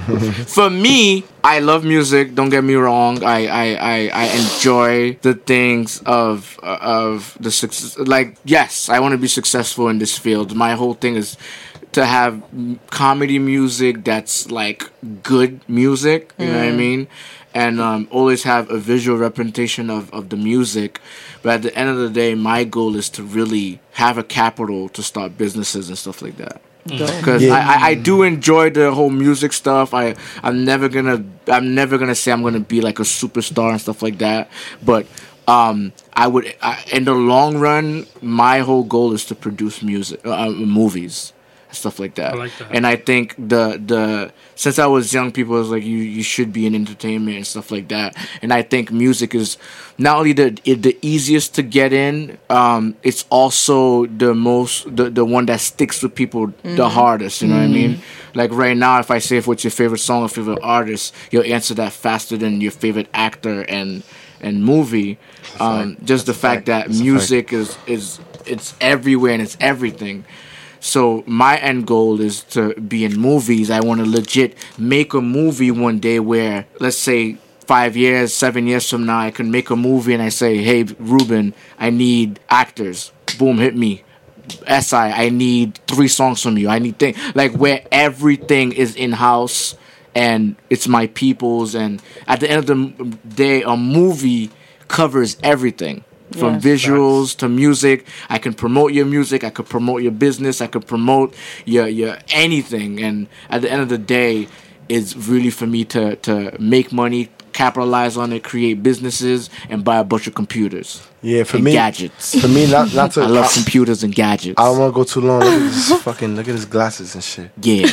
For me, I love music. Don't get me wrong. I I, I, I enjoy the things of uh, of the success. Like yes, I want to be successful in this field. My whole thing is to have m- comedy music that's like good music. You know what I mean? And um, always have a visual representation of, of the music. But at the end of the day, my goal is to really have a capital to start businesses and stuff like that. Because Yeah. I, I, I do enjoy the whole music stuff. I I'm never gonna I'm never gonna say I'm gonna be like a superstar and stuff like that. But um, I would I, in the long run, my whole goal is to produce music, uh, movies, stuff like that. I like that. And I think the the since I was young, people was like you you should be in entertainment and stuff like that. And I think music is not only the the easiest to get in, um, it's also the most the, the one that sticks with people the hardest. You know what I mean? Like right now, if I say what's your favorite song or favorite artist, you'll answer that faster than your favorite actor and and movie. Um, just the fact that That's a music is is it's everywhere and it's everything. So my end goal is to be in movies. I want to legit make a movie one day where, let's say, five years, seven years from now, I can make a movie and I say, hey, Ruben, I need actors. Boom, hit me. S I, I need three songs from you. I need things like where everything is in house and it's my people's. And at the end of the m- day, a movie covers everything. From Yes. visuals to music, I can promote your music. I could promote your business. I could promote your your anything. And at the end of the day, it's really for me to to make money, capitalize on it, create businesses, and buy a bunch of computers. yeah, for and me, gadgets. for me, not not to. I love I, computers and gadgets. I don't want to go too long. Look at this fucking. Look at his glasses and shit. yeah,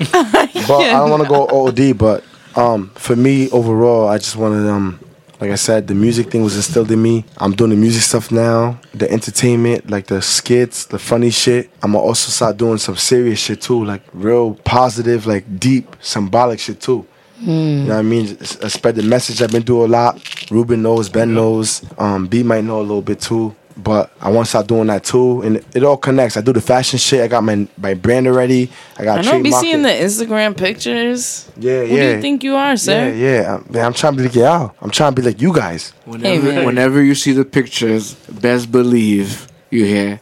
But I don't want to go O D. But um, for me overall, I just wanted um, like I said, the music thing was instilled in me. I'm doing the music stuff now, the entertainment, like the skits, the funny shit. I'm gonna also start doing some serious shit too, like real positive, like deep, symbolic shit too. You know what I mean? S- uh, spread the message. I've been doing a lot. Ruben knows, Ben knows, um, B might know a little bit too. But I want to start doing that too, and it, it all connects. I do the fashion shit. I got my my brand already. I got. I don't be trademark seeing it. the Instagram pictures. Yeah, Who yeah. do you think you are, Yeah, sir? yeah. I'm, man, I'm trying to get out. I'm trying to be like you guys. whenever man. whenever you see the pictures, best believe you hear.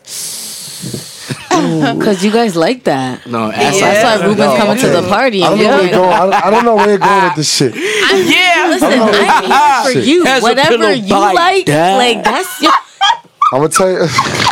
Because you guys like that. No, That's ask why Ruben's No, coming to okay. the party. I don't know Yeah. where you're going. I don't, I don't know where you're going with this shit. yeah. Listen, know. I'm here for Shit. you. Has a Whatever pillow you by like, that. like that's your. I'm gonna tell you.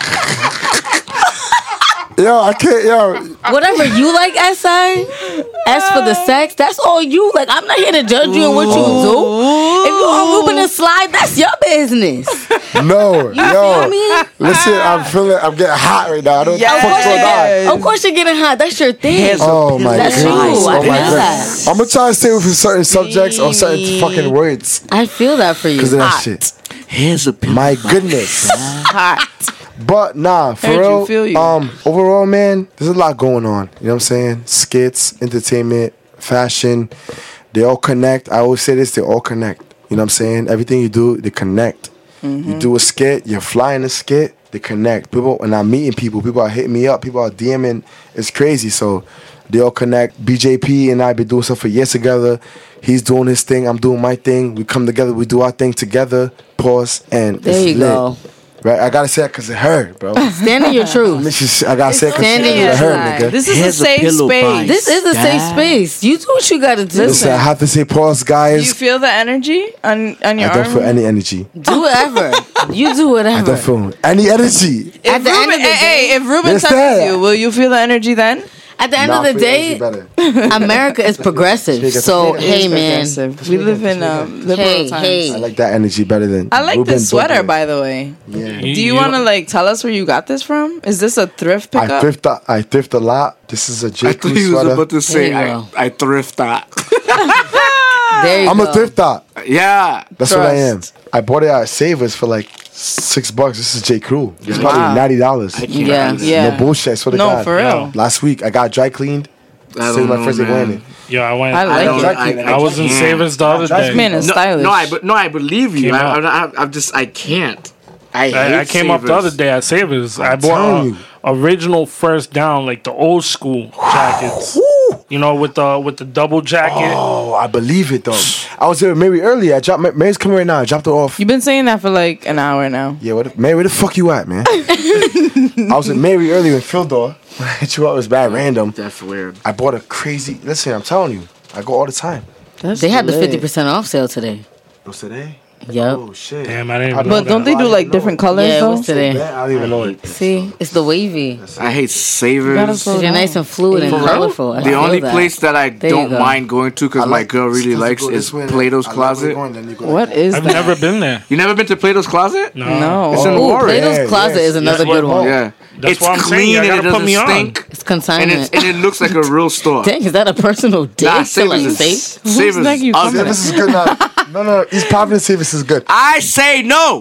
Yo, I can't. Yo, Whatever you like, S I. As for the sex, that's all you like. I'm not here to judge you and what you do. If you want Ruben to slide, that's your business. no, You yo. feel me? Listen, I'm feeling. I'm getting hot right now. I don't Yes. know what's going on. Of course, you're getting hot. That's your thing. Here's a Oh my That's goodness. you. I Oh feel my that. goodness. I'm gonna try to stay with certain subjects or certain fucking words I feel that for you. because of that Hot. shit. Here's a pin. My goodness. Hot. But nah, for Heard you, real. feel you. Um, overall, man, there's a lot going on. You know what I'm saying? Skits, entertainment, fashion, they all connect. I always say this: they all connect. You know what I'm saying? Everything you do, they connect. You do a skit, you're flying a skit. They they connect. People, and I'm meeting people. People are hitting me up. People are DMing. It's crazy. So they all connect. B J P and I been doing stuff for years together. He's doing his thing. I'm doing my thing. We come together. We do our thing together. Pause. And There it's you lit. go. Right? I gotta say it because it hurt, bro. Stand in your truth. I gotta say it because Stand in it your hurt, truth. nigga. This is Here's a a safe pillow space. fight. This is a safe Dad. space. You do what you gotta do. Listen, I have to say pause, Do you guys. feel the energy on on your I don't arm? feel any energy. Do whatever. You do I whatever. don't feel any energy. If At the Ruben, end of the hey, hey, day- if Ruben Yes, touches sir. you, will you feel the energy then? At the end Nah, of the I feel day, energy better. America is progressive. Speak up. So It hey is man, progressive. We live in um, liberal Hey, times. hey. I like that energy better than. I like Ruben this sweater, Douglas. by the way. Yeah. Do you want to like tell us where you got this from? Is this a thrift I pickup? thrift. A, I thrift a lot. This is a I J. thought Crew he was sweater. about to say, There you I, go. I thrift that. there you I'm go. a thrifter. Yeah. That's what I am. Trust. I bought it at Savers for like six bucks. This is J. Crew. It's Wow. probably ninety dollars. Yeah. Yeah. No bullshit. I swear to No, God. for real. Last week I got dry cleaned. I Still don't my know, first day man. wearing it. Yo, I went. I I, like don't- it. I- I was in can't. Savers the other That's day. Man is No, stylish. no, I but no, I believe you. Came I, out. I, I, I'm just, I can't. I, hate I, I came up the Savers. other day at Savers. I I'm bought telling uh, you. original first down, like the old school jackets. You know, with the with the double jacket. Oh, I believe it though. I was there with Mary earlier. I dropped Mary's coming right now. I dropped her off. You've been saying that for like an hour now. Yeah, what the, Mary, where the fuck you at, man? I was with Mary earlier in Phildor. When I hit you up, it was bad random. That's weird. I bought a crazy. Listen, I'm telling you, I go all the time. That's They had the lit. fifty percent off sale today. What's today? Yep. Oh shit. Damn, I didn't I even But know don't that. they do I like didn't know. different colors Yeah, it though? was today. Man, I don't even know it. See, it's the wavy. I hate You gotta Savers. slow You're nice and fluid and For real? colorful. I The feel only that. place that I There you don't go. mind going to because I my like- girl really because likes you go is this way, Plato's I love where you're Closet. going, then you go What like- is I've that? never been there. You never been to Plato's Closet? No. No. It's in Ooh, Warren. Plato's Yeah, Closet yes, is another yes, good one. Yeah. That's it's what I'm saying. clean You and it gotta put doesn't me on. stink. It's And, consignment. it's, and it looks like a real store. Dang, is that a personal dig Nah, to Savers like is safe? Savers neck is you ugly. coming This is good now. No, no, he's Providence Service is good. I say no.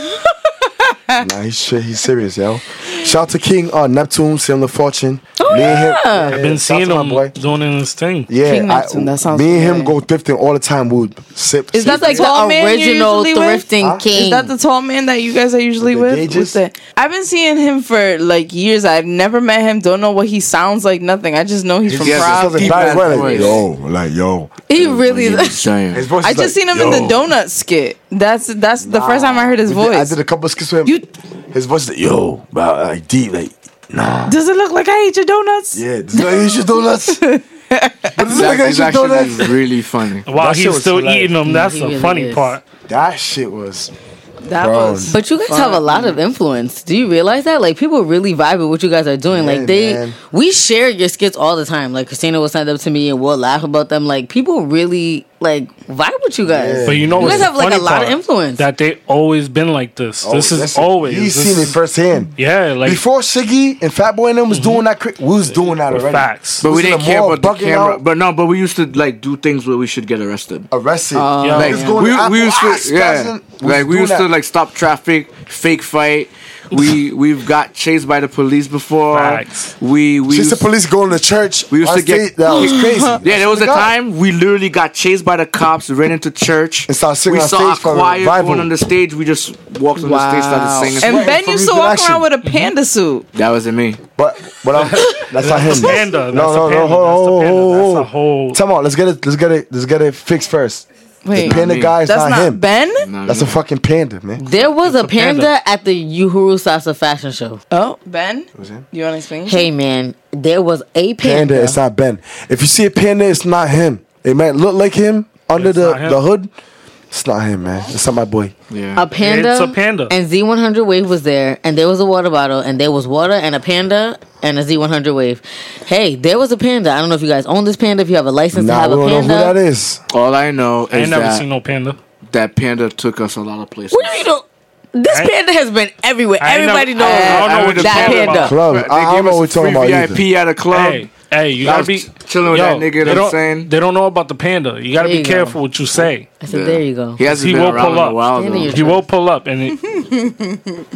Nah, he's shit. He's serious, yo. Shout out to King uh, Neptune, Sailor Fortune. Oh, me and him, yeah. I've been shout out seeing to my him boy. doing his thing. Yeah, King I- Neptune, that sounds me and him familiar. go thrifting all the time. We would sip. Is that sip- the tall The man you're original usually with? thrifting Huh? king. Is that the tall man that you guys are usually With the with? gauges? With the- I've been seeing him for like years. I've never met him. Don't know what he sounds like. Nothing. I just know he's from Yeah, Sounds Prague. like Deep Barry ass White, like, voice. yo, like yo. he really His voice I is just like, seen him yo. in the donut skit. That's that's the first time I heard his We did- I voice. did a couple of skits with him. His voice is like, yo, bro, like deep, like, nah. Does it look like I ate your donuts? Yeah, this guy eats your donuts. But this That nigga is eats your actually donuts. really funny. While That shit he's was still hilarious. eating them, that's He the really funny is. part. That shit was. That Bro. was. But you guys fun. have a lot of influence. Do you realize that? Like people really vibe with what you guys are doing. Yeah, like they, man. we share your skits all the time. Like Christina will send them to me and we'll laugh about them. Like people really like vibe with you guys. Yeah. But you know You what's guys the have, like, funny a lot of part? influence. That they always been like this. Oh, this is listen, always. He's this seen it is- firsthand. Yeah, like Before Shiggy and Fat Boy and them was doing that, cri- we was doing that with already. facts. But we Was in didn't the care mall about the bugging camera. out. But no, but we used to like do things where we should get arrested. Arrested. Yeah. Like Niggas going we, to Apple, we used ah, to, yeah, spazzing. We like was we doing used to that. like stop traffic, fake fight. We we've got chased by the police before. Facts. We we She's the used, police going to church. We used on to get- stage. That was crazy. yeah, there was a God. time we literally got chased by the cops, ran into church. And started singing we on saw stage a for a choir revival. going on the stage. We just walked on the stage, started singing. And Sweating Ben from used to youth walk action. around with a panda suit. that wasn't me. But but I'm, that's not him. Panda. That's No, a no, panda. no. Hold, That's a hold, panda. hold, That's a whole. Come on, let's get it. Let's get it. Let's get it fixed first. Wait, The panda me. guy is that's not, not him. Ben? No, That's no. a fucking panda, man. There was a a panda. panda, at the Uhuru Sasa fashion show. Oh, Ben? Was him? You want to explain? Hey man, there was a Panda, panda. it's not Ben. If you see a panda, it's not him. It might look like him under It's the, not him. the hood. It's not him, man. It's not my boy. Yeah. A panda, It's a panda. and Z one hundred wave was there, and there was a water bottle, and there was water and a panda and a Z one hundred wave. Hey, there was a panda. I don't know if you guys own this panda, if you have a license to Nah, have we a don't know who panda. that is. All I know I ain't is never that seen no panda. that panda took us a lot of places. What do you know? This I- panda has been everywhere. I ain't Everybody never- knows I don't know what that you're talking panda. about. Club. They I, I gave don't know us what a we're talking free about V I P either. at a club. Hey, hey, you I gotta was be ch- chilling with yo, that nigga, They you know what I'm don't, saying? they don't know about the panda. You gotta There be you careful go. what you say. I said, Yeah. there you go. He hasn't He been will around pull in a up. while Stand in though. your He will pull up, and it,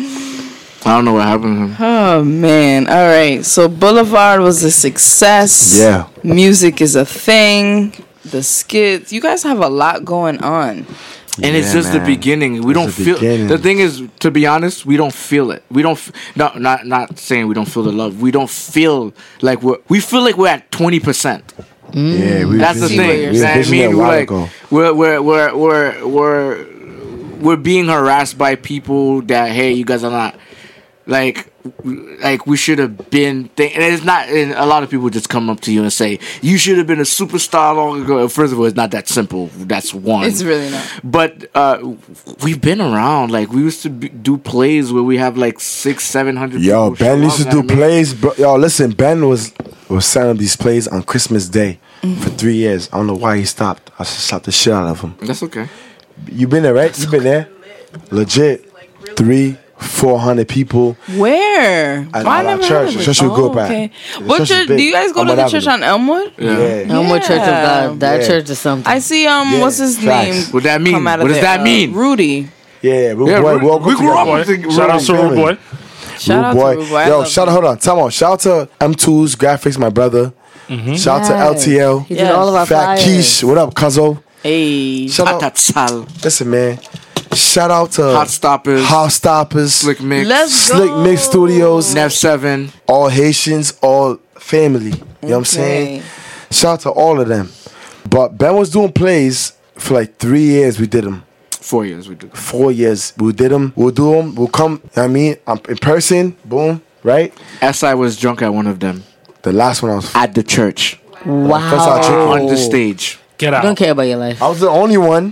I don't know what happened to him. Oh, man. All right. So Boulevard was a success. Yeah. Music is a thing. The skits. You guys have a lot going on. And it's Yeah, just the man. beginning. We It's don't the feel. beginning. The thing is, to be honest, we don't feel it. We don't. F- no, not not saying we don't feel the love. We don't feel like we're. We feel like we're at twenty percent. Yeah, we That's the visioned- thing. we You know what I visioned it a mean, we're while like, ago. we're we're we're we're we're we're being harassed by people that, hey, you guys are not like like we should have been. Th- and it's not. And a lot of people just come up to you and say you should have been a superstar long ago. First of all, it's not that simple. That's one. It's really not. But uh, we've been around. Like we used to be, do plays where we have like six, seven hundred. Yo, people show Ben used up, to do man. plays, bro. Yo, listen, Ben was was setting up these plays on Christmas Day for three years. I don't know why he stopped. I should slap the shit out of him. That's okay. You been there, right? You been there? Legit, three, four hundred people. Where? At- Why I at our never church. heard of The it? church we grew Oh, up at. okay. The What church is church? big. Do you guys go to Ahmad the Avenue. church on Elmwood? Yeah. Yeah. Elmwood Church of Yeah. God. That Yeah. church is something. I see. Um, Yeah, what's his facts. name? What that mean? come out of What does there, that uh, mean? Rudy. Yeah, Rude Yeah, Boy. we- welcome we to grew the- up with the- Shout out to Rude Boy. Shout out Rude Boy. to Rude Boy. I Yo, love shout him. out. Hold on. Time out. Shout out to M two's Graphics, my brother. Shout out to L T L. He did Yes. all of our Fat flyers. Quiche. What up, Cuzzo? Hey. Shout out. Patatsal, Listen, man. Shout out to Hot Stoppers, Hot Stoppers, Slick Mix, Let's Slick go. Mix Studios, Nev Seven. all Haitians, all family. You know what I'm saying? Okay. Shout out to all of them. But Ben was doing plays for like three years. We did them. Four years we did. Four years. We did them. We'll do them. We'll come. You know what I mean, um, in person. Boom. Right. S I was drunk at one of them The last one I was. at the church Wow. First I drink on the stage, Get I don't out. care about your life. I was the only one.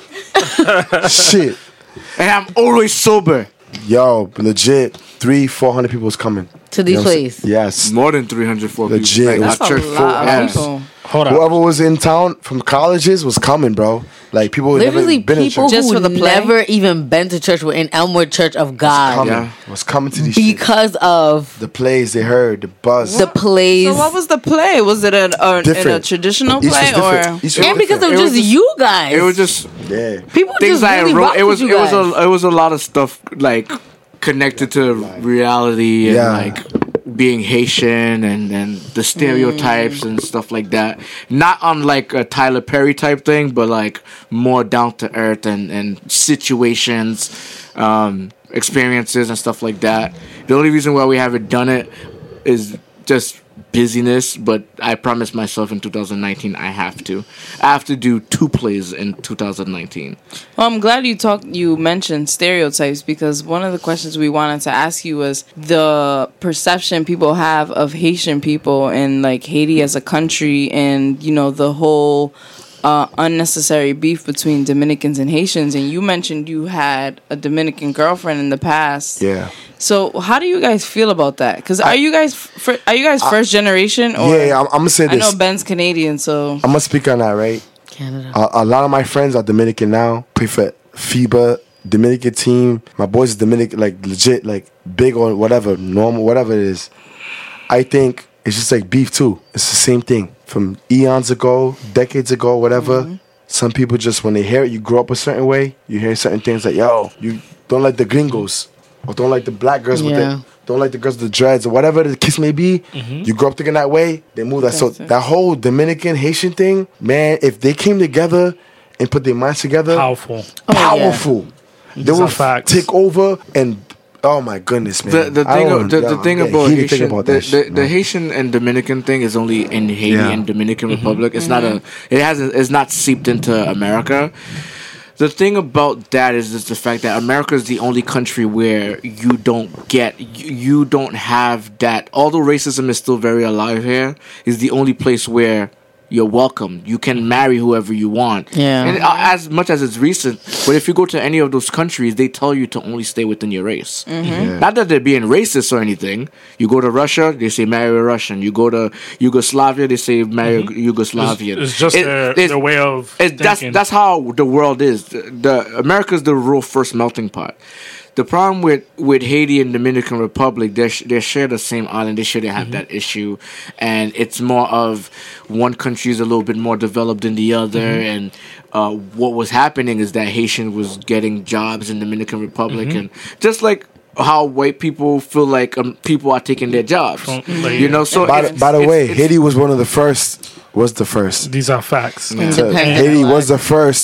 Shit. and I'm always sober. Yo, legit. Three, four hundred people was coming. To these You know what I'm plays. saying? Yes. More than three hundred four Legit. people. Like, That's our That's a church full lot of ass. people. Hold on. Whoever was in town from colleges was coming, bro. Like people who Literally, never been in people church. Just who for the play? never even been to church were in Elmwood Church of God coming. Yeah. Was coming to these shit. because of The plays they heard, the buzz. the plays. So what was the play? Was it an, a, in a Different. traditional Each was play different. or? Each was and because of different. It was just just- you guys. It was just Yeah. people things just I really wrote. rock It was with it you was guys. a it was a lot of stuff like connected to reality and Yeah. like being Haitian and and the stereotypes and stuff like that. Not unlike a Tyler Perry type thing, but like more down to earth and and situations, um, experiences and stuff like that. The only reason why we haven't done it is just busyness, but I promised myself in two thousand nineteen I have to. I have to do two plays in two thousand nineteen. Well, I'm glad you talked. You mentioned stereotypes because one of the questions we wanted to ask you was the perception people have of Haitian people and like Haiti as a country, and you know the whole uh, unnecessary beef between Dominicans and Haitians. And you mentioned you had a Dominican girlfriend in the past. Yeah. So how do you guys feel about that? Because are you guys fir- are you guys first generation? Or Yeah, yeah, I'm, I'm gonna say I know this. Ben's Canadian, so I'm gonna speak on that, right? Canada. A, a lot of my friends are Dominican now. Play for FIBA, Dominican team. My boys is Dominican, like legit, like big or whatever, normal, whatever it is. I think it's just like beef too. It's the same thing from eons ago, decades ago, whatever. Mm-hmm. Some people just when they hear it, you grow up a certain way. You hear certain things like, yo, you don't like the gringos, or don't like the black girls with Yeah. the, don't like the girls with the dreads, or whatever the case may be. You grow up thinking that way. They move that. So That's it. that whole Dominican Haitian thing, man, if they came together and put their minds together, Powerful. Oh, powerful. They These will are facts. take over and oh my goodness, man. The the I thing don't- of, the, the yeah, thing I'm about getting heated thinking Haitian about the, that the, shit, the man. Haitian and Dominican thing is only in Haiti Yeah. and Dominican Republic. It's not a it hasn't it's not seeped into America. The thing about that is is the fact that America is the only country where you don't get you, you don't have that. Although racism is still very alive here, is the only place where you're welcome. You can marry whoever you want. Yeah. And uh, as much as it's recent, but if you go to any of those countries, they tell you to only stay within your race. Yeah. Not that they're being racist or anything. You go to Russia, they say marry a Russian. You go to Yugoslavia, they say marry a Yugoslavian. It's, it's just It- their, it's- their way of it, that's thinking. that's how the world is. The, the America's the real first melting pot. The problem with, with Haiti and Dominican Republic, they sh- they share the same island. They shouldn't have that issue, and it's more of one country is a little bit more developed than the other. And uh, what was happening is that Haitian was getting jobs in Dominican Republic, and just like how white people feel like um, people are taking their jobs, From- like- you know. So By, the- it's- by the it's- way, it's- Haiti was one of the first. Was the first. These are facts. To, Independent Haiti flag. was the first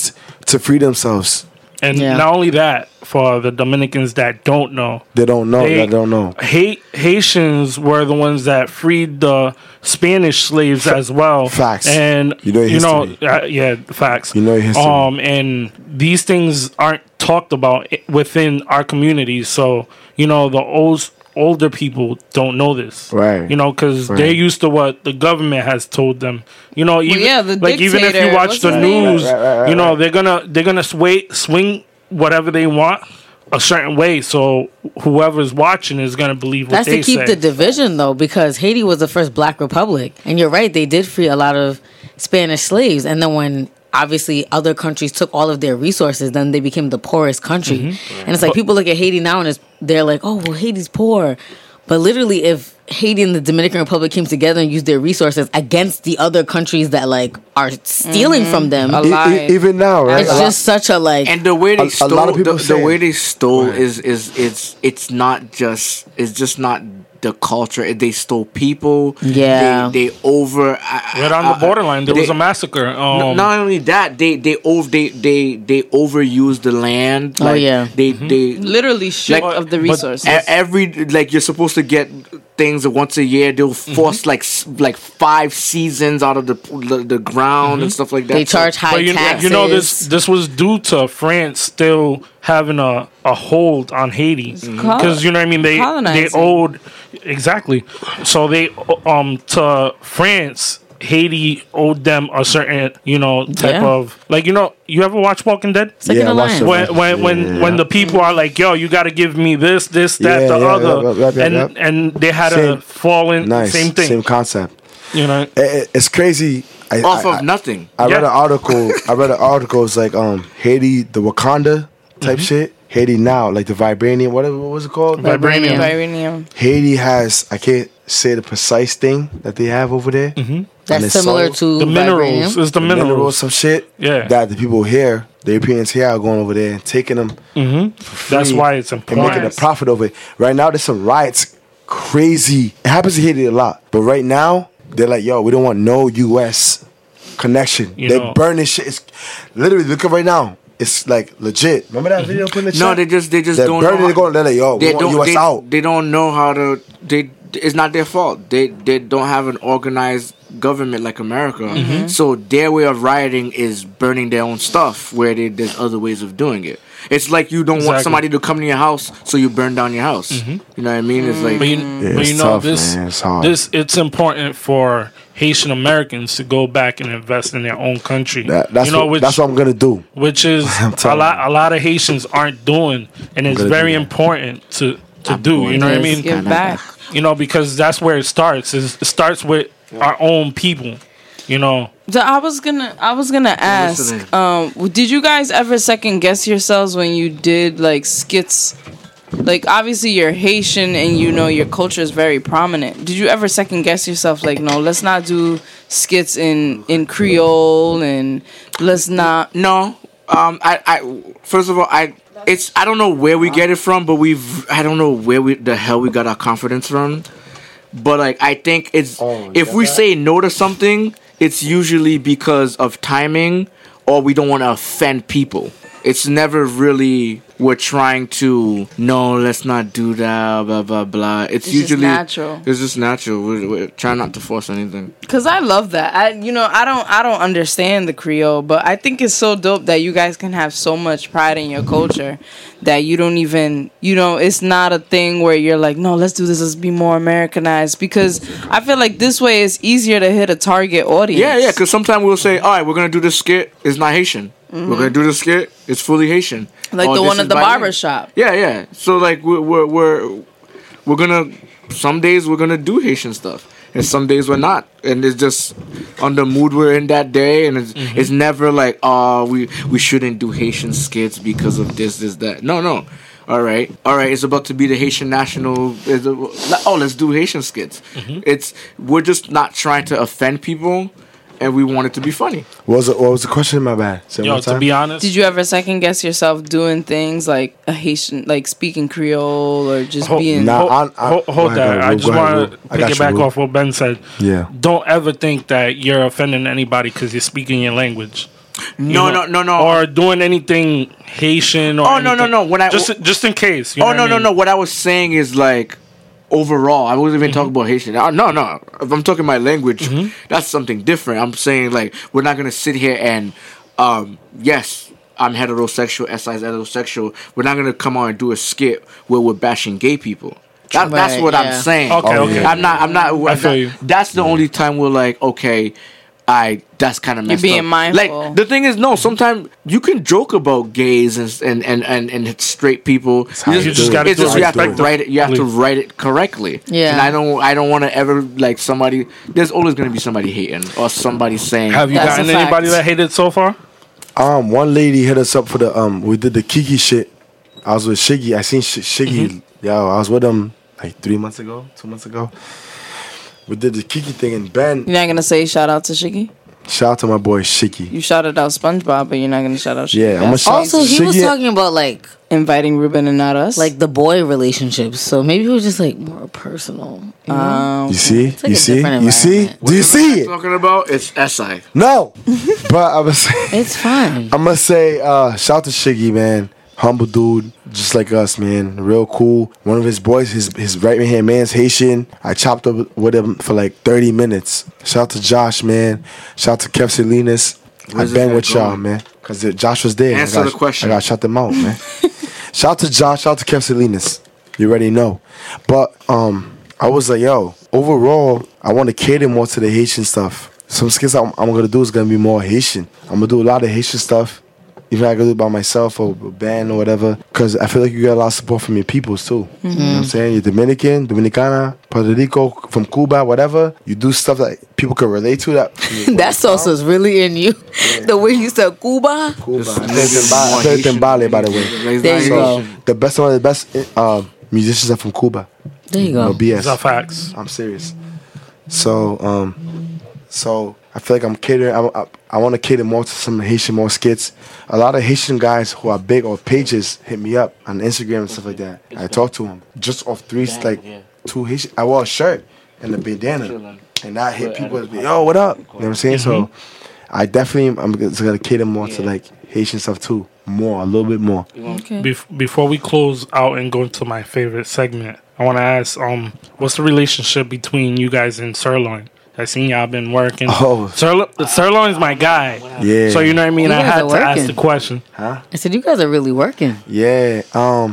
to free themselves. And Yeah. not only that, for the Dominicans that don't know, They don't know. They- They don't know. Ha- Haitians were the ones that freed the Spanish slaves as well. Facts. And You know your you know, history. uh, yeah, facts. You know your history. Um, and these things aren't talked about i- within our communities. So you know, the old older people don't know this, Right. You know, because Right. they're used to what the government has told them. You know, even yeah, the like even if you dictator, watch what's the his name? news, Right, right, right, you know, right. they're gonna they're gonna sway swing whatever they want a certain way. So whoever's watching is gonna believe what That's they to keep say. the division, though, because Haiti was the first black republic. And you're right, they did free a lot of Spanish slaves. And then when obviously other countries took all of their resources, then they became the poorest country. Mm-hmm. And it's like people look at Haiti now and it's, they're like, oh, well, Haiti's poor. But literally, if Haiti and the Dominican Republic came together and used their resources against the other countries that like are stealing from them, A E- lie. e- even now, right? it's A lot- just such a like. And the way they A- a stole, lot of people the, the say- way they stole Right. is is it's it's not just it's just not the culture. They stole people. Yeah. they, they over. I- Right on I- the borderline, there they- was a massacre. No- Um, not only that, they they over they they they overuse the land. Oh, Like, yeah. they they Literally stripped Like- of the but- resources. E- every like you're supposed to get things once a year. They'll force like s- like five seasons out of the the, the ground and stuff like that. they So- charge high but you, taxes. you know this this was due to France still having a, a hold on Haiti Col- because you know what I mean they they colonizing. owed exactly so they um to France Haiti owed them a certain you know type Yeah. of like you know you ever watch Walking Dead Second Yeah, I watched Alliance. it. when when when, Yeah. when the people are like yo you got to give me this this that Yeah, the yeah, other yep, yep, yep, and yep. and they had Same. a fall in Nice. same thing Same concept. you know It- it- it's crazy. I, off I, of nothing. I read Yeah. an article. I read an article. It's like um Haiti, the Wakanda type shit. Haiti now, like the vibranium. Whatever. What was it called? Vibranium. Vibranium. Haiti has. I can't say the precise thing that they have over there. Mm-hmm. That's similar to the minerals vibranium. is the minerals, minerals some shit. Yeah. That the people here, the Europeans here, are going over there and taking them. Mm-hmm. That's free why it's and making a important. profit over it. Right now, there's some riots. Crazy. It happens to Haiti a lot, but right now they're like, yo, we don't want no U S connection. You They're know- burning shit. It's literally look at right now. It's like legit. Remember that video put in the chat? No, they just they just They're don't. burning. know They're going. They're like, yo, we they want don't. U S They, out. they don't know how to. They it's not their fault. They they don't have an organized government like America. Mm-hmm. So their way of rioting is burning their own stuff. Where they, there's other ways of doing it. It's like you don't want Exactly. somebody to come to your house, so you burn down your house. Mm-hmm. You know what I mean? It's like But you, Yeah, but it's you know tough, this. man. It's hard. This it's important for Haitian Americans to go back and invest in their own country. That- that's you know, what, which that's what I'm gonna do. which is I'm a telling lot. A lot of Haitians aren't doing, and it's gonna do very that. important to to I'm do. going You know what I to. mean? Give back. You know, because that's where it starts. Is it starts with our own people. You know, So I was gonna, I was gonna ask, listening. um, did you guys ever second guess yourselves when you did like skits? Like obviously you're Haitian and you know your culture is very prominent. Did you ever second guess yourself? Like, no, let's not do skits in in Creole and let's not. no. Um, I, I first of all, I it's I don't know where we get it from, but we've I don't know where we the hell we got our confidence from. But like I think it's Oh, if yeah, we that- say no to something, it's usually because of timing or we don't want to offend people. It's never really we're trying to no, let's not do that, blah blah blah. It's, It's just usually natural. It's just natural. We're, we're trying not to force anything. Cause I love that. I, you know, I don't, I don't understand the Creole, but I think it's so dope that you guys can have so much pride in your culture that you don't even, you know, it's not a thing where you're like, no, let's do this, let's be more Americanized. Because I feel like this way it's easier to hit a target audience. Yeah, yeah. Because sometimes we'll say, all right, we're gonna do this skit. It's not Haitian. We're gonna do this skit. It's fully Haitian. like Oh, the this one is at the by barber name. shop. Yeah, yeah. So like we're we're we're we're gonna some days we're gonna do Haitian stuff, and some days we're not, and it's just on the mood we're in that day, and it's it's never like oh we we shouldn't do Haitian skits because of this this that. No, no. All right, all right. It's about to be the Haitian national. it's a- Oh, let's do Haitian skits. It's we're just not trying to offend people, and we want it to be funny. What was it? What was the question? My bad. Say it yo, one to time. be honest, Did you ever second guess yourself doing things like a Haitian, like speaking Creole or just Ho- being? Nah, hold, I- I- hold, go hold ahead, that. go I ahead, just go ahead, want Ru. to I pick got it you, back Ru. off what Ben said. Yeah. Don't ever think that you're offending anybody because you're speaking your language. No, no, no, no. or doing anything Haitian. Or Oh, no, no, anything. no. When I- just just in case. You Oh know no what I no mean? no! What I was saying is like overall. I wasn't even talking about Haitian. Uh, No no. If I'm talking my language, that's something different. I'm saying like we're not gonna sit here and um yes, I'm heterosexual. S I is heterosexual. We're not gonna come on and do a skit where we're bashing gay people. That, that's Right, what yeah. I'm saying. Okay, Oh, okay. yeah. I'm not. I'm not. I feel that- you. That's the only time we're like, okay, I. That's kind of messed being up. mindful. Like the thing is, no. Sometimes you can joke about gays and and and and, and straight people. how You you just, do it. it's just you have to Respectfully. write it. You have to write it correctly. Yeah. And I don't. I don't want to ever like somebody. There's always going to be somebody hating or somebody saying. Have you That's gotten a fact. anybody that hated so far? Um, one lady hit us up for the um. We did the Kiki shit. I was with Shiggy. I seen Sh- Shiggy. Mm-hmm. Yo, I was with him like three months ago, two months ago. We did the Kiki thing and Ben. You're not gonna say shout out to Shiggy? Shout out to my boy Shiggy. You shouted out SpongeBob, but you're not gonna shout out Shiggy. Yeah, I'm gonna That's shout- Also, he was Shiggy- talking about like inviting Ruben and not us. like the boy relationships. So maybe it was just like more personal. You know? um, You see? like You a see? different You see? environment. Do you see I'm it? talking about it's S I. No. But I was saying. It's fine. I'm gonna say, uh, shout out to Shiggy, man. Humble dude, just like us, man. Real cool. One of his boys, his his right hand man's Haitian. I chopped up with him for like thirty minutes. Shout out to Josh, man. Shout out to Kev Salinas. Where's I've been this with guy y'all, going? man. Because Josh was there. Answer I got, the question. I got to shut them out, man. Shout out to Josh. Shout out to Kev Salinas. You already know. But um, I was like, yo, overall, I want to cater more to the Haitian stuff. Some skits I'm, I'm going to do is going to be more Haitian. I'm going to do a lot of Haitian stuff. Even if I go do it by myself or a band or whatever. Because I feel like you get a lot of support from your peoples too. You know what I'm saying? You're Dominican, Dominicana, Puerto Rico, from Cuba, whatever. You do stuff that people can relate to. That That salsa's really in you. The way you said Cuba. Cuba. Just I maybe said Tembale, more I said Haitian. Tembale, by the way. There you So, go. the best one of the best uh, musicians are from Cuba. There you No go. B These are S. facts. I'm serious. So, um, so I feel like I'm catering. I, I, I want to cater more to some Haitian more skits. A lot of Haitian guys who are big or pages hit me up on Instagram and stuff like that. I talk to them just off three, like two Haitian. I wore a shirt and a bandana, and I hit people. Like, yo, what up? You know what I'm saying? So, I definitely I'm gonna cater more to like Haitian stuff too, more, a little bit more. okay. Bef- before we close out and go into my favorite segment, I want to ask, um, what's the relationship between you guys and Sirloin? I seen y'all been working. Oh. Sirlo- Sirloin's my guy. Yeah. So you know what I mean. You I guys had are to ask working. the question. Huh? I said you guys are really working. Yeah. Um.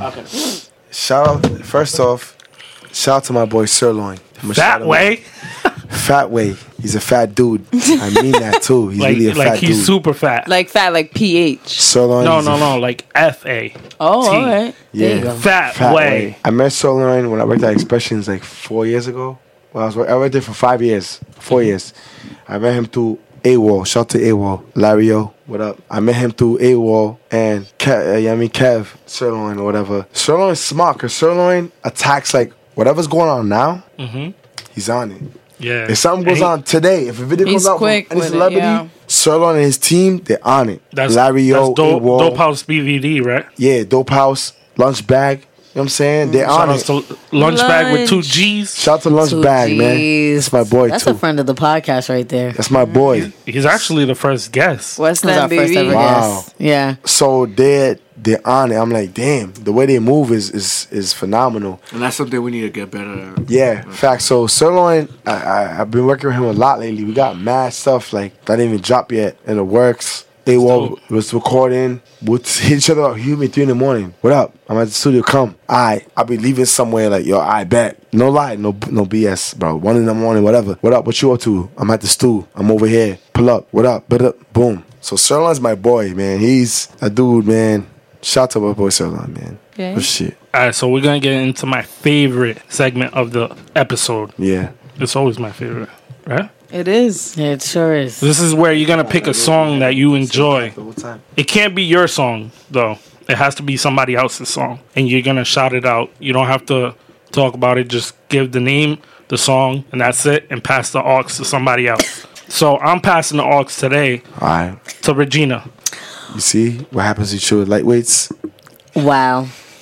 Shout out. First off, shout out to my boy Sirloin. I'ma shout That him way, out. Fat way. He's a fat dude. I mean that too. He's like really a like fat he's dude. super fat. Like fat, like P H. Sirloin. no, is no, a no, like F A. Oh, T. all right. Yeah. There you go. Fat, Fat way. way. I met Sirloin when I worked at Expressions like four years ago. Well, I was wor- I worked there for five years, four years. I met him through AWOL. Shout out to AWOL. Lario, what up? I met him through AWOL and Kev, uh, yeah, I mean Kev, Sirloin or whatever. Sirloin's smart because Sirloin attacks like whatever's going on now. Mhm. He's on it. Yeah. If something goes And he- on today, if a video He's comes out quick from any with it, celebrity, yeah. Sirloin and his team, they're on it. That's Lario, that's dope, AWOL, dope House B V D, right? yeah, Dope House, Lunch Bag. You know what I'm saying? They're Shout on out it. to Lunch Bag with two Lunch. G's. Shout out to Lunch Two Bag, man. Gs. That's my boy That's too. a friend of the podcast right there. That's my boy. He's actually the first guest. West That was our End, first baby. ever Wow. guest. Yeah. So they're they're on it. I'm like, damn, the way they move is is is phenomenal. And that's something we need to get better at. Yeah, fact. So Sirloin, I, I I've been working with him a lot lately. We got mad stuff like that didn't even drop yet in the works. They were, dope. was recording. We'd hit each other up. Hit me three in the morning. What up? I'm at the studio. Come. I I'll be leaving somewhere. Like yo, I bet. No lie. No no B S, bro. One in the morning. Whatever. What up? What you up to? I'm at the stew. I'm over here. Pull up. What up? But up. Boom. So Sirloin's my boy, man. He's a dude, man. Shout out to my boy Sirloin, man. Okay. Oh shit. All right, so we're gonna get into my favorite segment of the episode. Yeah. It's always my favorite, right? It is. Yeah, it sure is. This is where you're gonna pick a song that you enjoy. The whole time. It can't be your song though. It has to be somebody else's song, and you're gonna shout it out. You don't have to talk about it. Just give the name, the song, and that's it. And pass the aux to somebody else. So I'm passing the aux today All right. to Regina. You see what happens to you with lightweights? Wow.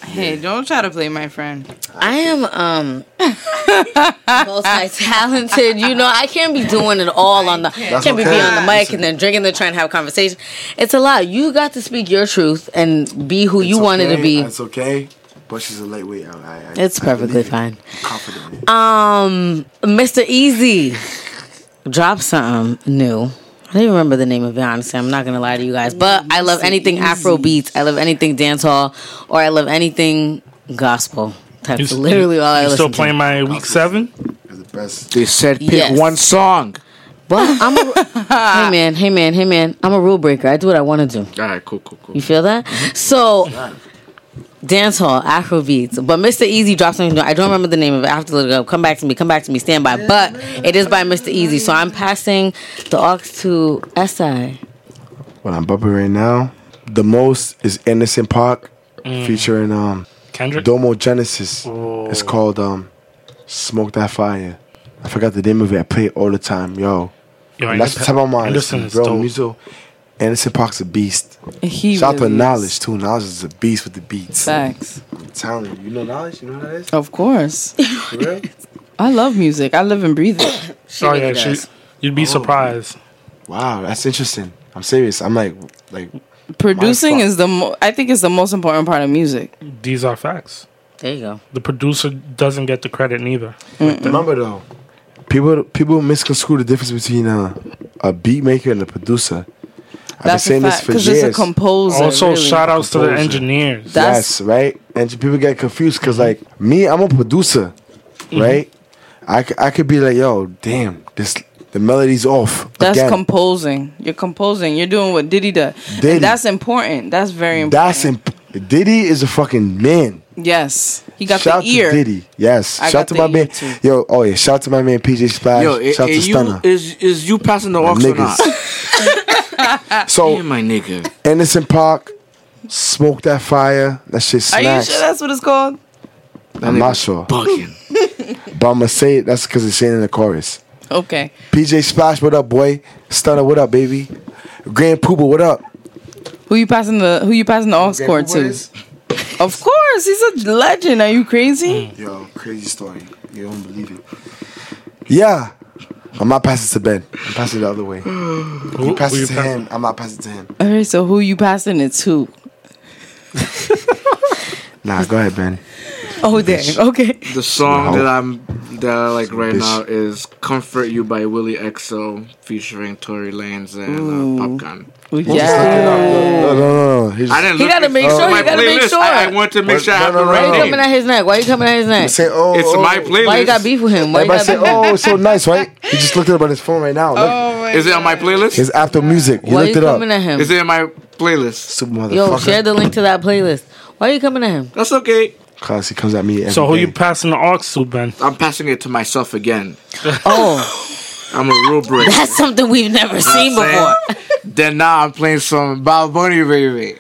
Hey, don't try to play my friend. I am um multi-talented. You know, I can't be doing it all on the. That's can't be okay. be on the mic and then drinking, then trying to have conversation. It's a lot. You got to speak your truth and be who you It's wanted okay, to be. It's okay. But she's a lightweight. I, I, It's I perfectly believe it. fine. I'm confident in it. Um, Mister Easy, drop something new. I don't even remember the name of it, honestly. I'm not going to lie to you guys. But I love anything Afro beats. I love anything dancehall. Or I love anything gospel. That's You- literally all I You listen still to. playing my week seven? It's the best. They said pick Yes. one song. Well, I'm a... hey, man. Hey, man. Hey, man. I'm a rule breaker. I do what I want to do. All right, cool, cool, cool. You feel that? So... Dancehall, Afro beats, but Mister Easy dropped something new. I don't remember the name of it. I have to look it up. Come back to me. Come back to me. Stand by. But it is by Mister Easy, so I'm passing the aux to S I. What I'm bumping right now, the most is Innocent Park, featuring um Kendrick? Domo Genesis. It's called um Smoke That Fire. I forgot the name of it. I play it all the time, yo. Yo, And that's the top of my mind. Anderson is Bro, dope. music. Innocent Park's a beast. He Shout out to really is. Knowledge too. Knowledge is a beast with the beats. Facts. I'm telling you, you know Knowledge. You know what that is? Of course. For real? I love music. I live and breathe it. She Oh, really yeah, does. she, you'd be surprised. Wow, that's interesting. I'm serious. I'm like, like Producing My fuck. is the mo- I think is the most important part of music. These are facts. There you go. The producer doesn't get the credit neither. remember though, people people misconstrue the difference between a a beat maker and a producer. I've been That's a saying this fact for because years. it's a composer. Also, really. shout outs to the Composer. engineers. That's- Yes, right. And people get confused because like me, I'm a producer, Mm-hmm. right? I, c- I could be like, yo, damn, this the melody's off. That's again. composing. You're composing. You're doing what Diddy does. Diddy. And that's important. That's very important. That's imp- Diddy is a fucking man. Yes. He got Shout the ear. to Diddy. Yes. I shout got to the my ear, man. too. Yo, oh yeah. Shout to my man P J Splash. Yo, i- shout i- to you, Stunner. is is you passing the aux or not? Niggas. So Hey, my nigga. Innocent Park, Smoke That Fire. That shit Are you snacks. sure that's what it's called? I'm not sure, Bugging. but I'm gonna say it. That's because it's saying in the chorus. Okay. P J Splash, what up, boy? Stunner, what up, baby? Grand Pooba, what up? Who you passing the Who you passing the aux Grand chord Pooba to? is- Of course, he's a legend. Are you crazy? Yo, crazy story. You don't believe it. Yeah. I'm not passing to Ben. I'm passing the other way. Who- You pass who it you to passing? him. I'm not passing to him. All right. So who you passing it to? Nah, go ahead, Ben. Oh, dang. Okay. The song No. that I'm that I like right Bitch. now is "Comfort You" by Willie X O, featuring Tory Lanez and uh, Popgun. Yeah. No, no, no, no. He's I didn't. He look gotta it- make it's sure, on he my gotta make playlist. sure. I, I want to make But- sure I no, have no, the no, right Why you no. name. coming at his neck? Why you coming at his neck? say, oh, It's oh. my playlist. Why you got beef with him? Why you Everybody got say, beef? oh, it's so nice, right? He just looked it up on his phone right now. Look. Oh my Is it on my playlist? It's after music. He Why looked you it up. coming at him? Is it in my playlist? Super motherfucker. Yo, share the link to that playlist. Why you coming at him? That's okay. Cause he comes at me every So who day. you passing the aux to, Ben? I'm passing it to myself again. Oh, I'm a real break. that's something we've never seen before. Then now I'm playing some Bad Bunny, baby.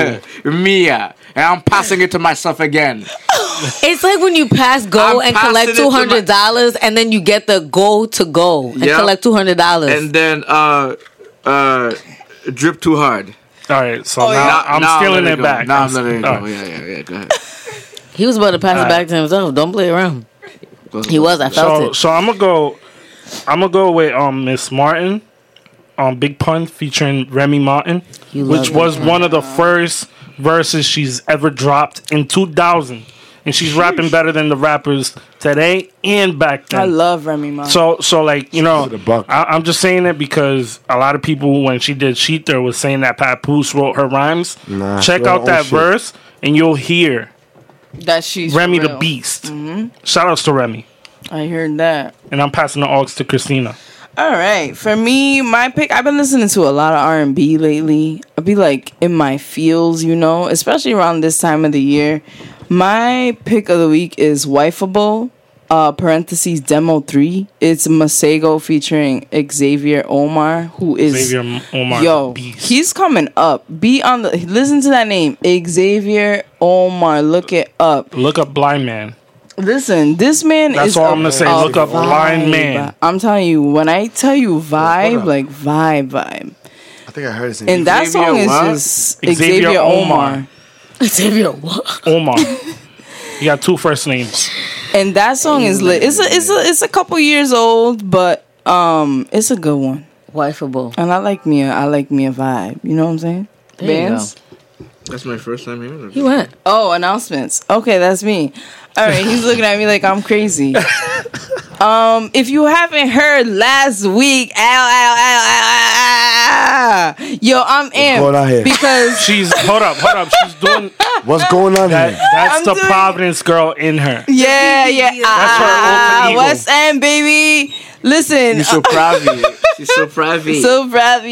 Mia. And I'm passing it to myself again. It's like when you pass go I'm and passing collect it to two hundred dollars, and then you get the go to go and Yep. collect two hundred dollars. And then uh uh drip too hard. All right, so Oh, now yeah. I'm Now stealing letting it go. back. Now I'm letting it all go. right. Yeah, yeah, yeah. Go ahead. He was about to pass it Alright. back to himself. Don't play around. He was. I felt So it. so I'm gonna go. I'm gonna go with um Miss Martin, um Big Pun featuring Remy Martin, You love which Big was Pun. one of the first verses she's ever dropped in two thousand, and she's rapping better than the rappers today and back then. I love Remy Ma. So, so like you know, To the buck. I, I'm just saying it because a lot of people when she did Sheether was saying that Papoose wrote her rhymes. Nah, Check she wrote out her that own shit. verse and you'll hear that she's Remy real. the Beast. Shout outs to Remy, I heard that. and I'm passing the aux to Christina. All right, for me, my pick. I've been listening to a lot of R and B lately. I'll be like in my feels, you know, especially around this time of the year. My pick of the week is Wifeable, uh, parentheses demo three. It's Masego featuring Xavier Omar, who is Xavier Omar, yo, the Beast. he's coming up. Be on the listen to that name, Xavier Omar. Look it up. Look up Blind Man. Listen, this man That's is all a- I'm gonna say. a Look up Blind vibe. Man. I'm telling you, when I tell you vibe, up? like vibe, vibe. I think I heard his name. And that Xavier song is what? just Xavier Xavier, Omar. Omar. Xavier what? Omar. You got two first names. And that song is lit. It's a it's a it's a couple years old, but um, it's a good one. Wifeable. And I like Mia. I like Mia vibe. You know what I'm saying? There you Bands. That's my first time hearing it. He went. Oh, announcements. Okay, that's me. All right, he's looking at me like I'm crazy. Um, if you haven't heard last week, ow, ow, ow, ow, ow, ow, yo, I'm going on amped here? because She's hold up, hold up. She's doing What's going on that. here? That's I'm the doing- Providence girl in her. yeah, yeah, That's her ah, alter ego. West End, baby. Listen, You're so private. She's so private. so privy,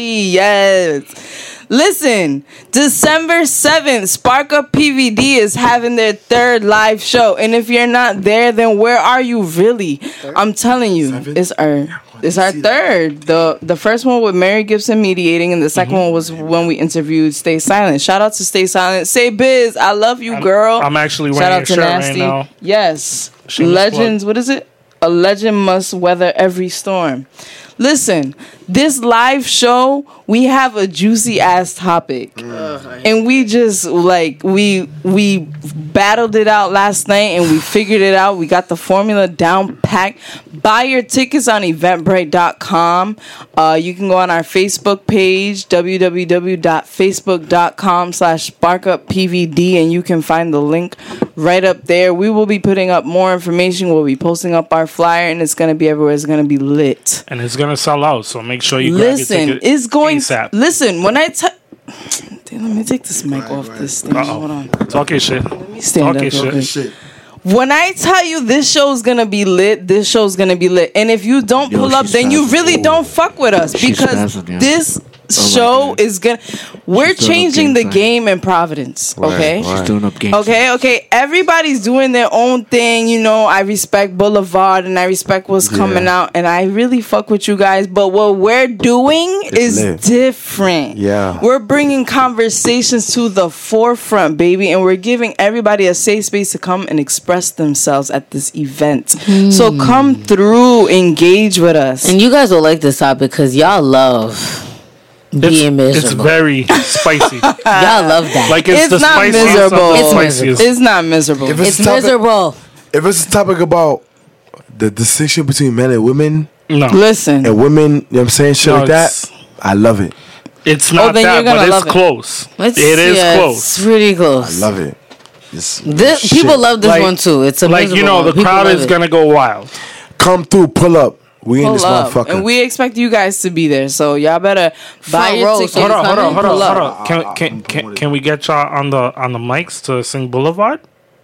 yes. Listen, December seventh, Spark Up P V D is having their third live show. And if you're not there, then where are you really? I'm telling you, Seventh? it's our it's our see third. The the first one with Mary Gibson mediating, and the 2nd one was when we interviewed Stay Silent. Shout out to Stay Silent. Say Biz, I love you, girl. I'm actually Shout wearing out a to shirt right Nasty. now. Yes. Shameless Legends, what is it? A legend must weather every storm. Listen, this live show, we have a juicy ass topic. And we just like we we battled it out last night and we figured it out. We got the formula down packed. Buy your tickets on eventbrite dot com. Uh, you can go on our Facebook page, w w w dot facebook dot com slash sparkuppvd, and you can find the link right up there. We will be putting up more information. We'll be posting up our flyer, and it's going to be everywhere. It's going to be lit. And it's gonna sell out, so make sure you grab Listen, your ticket it's going. ASAP. Listen, when I tell. Let me take this mic off this thing. Uh-oh. Hold on. Talk your shit. Let me stand Talk up your real shit. quick. Shit. When I tell you this show's gonna be lit, this show's gonna be lit. And if you don't Yo, pull up, she's then you spazzing. really don't fuck with us She's because spazzing, yeah. this my show God. is gonna. We're She's doing up changing game the time. game in Providence. Okay. Right. She's doing up games. Okay, okay. Everybody's doing their own thing, you know. I respect Boulevard and I respect what's Yeah. coming out, and I really fuck with you guys. But what we're doing is lit. different. Yeah. We're bringing conversations to the forefront, baby, and we're giving everybody a safe space to come and express themselves at this event. So come through, engage with us. And you guys will like this topic because y'all love being It's, it's miserable. very spicy. y'all love that. Like it's, It's the not spiciest miserable. of the It's spiciest. It's not miserable. If it's a topic- miserable. If it's a topic about the distinction between men and women, No, Listen, and women, you know what I'm saying, shit No, like that, it's- I love it. it's not then that, you're gonna but it's love it. close. It's, It is yeah, close. It's really I close. love it. It's This, shit. people love this Like- one too. It's a Like you miserable know, one. the People crowd love is it. gonna go wild. Come through, pull up. We in pull this up, motherfucker. and we expect you guys to be there. So y'all better buy Front your row, tickets. so Hold on, hold on, and hold on, pull hold up. on. Can can can, can we get y'all on the on the mics to sing Boulevard?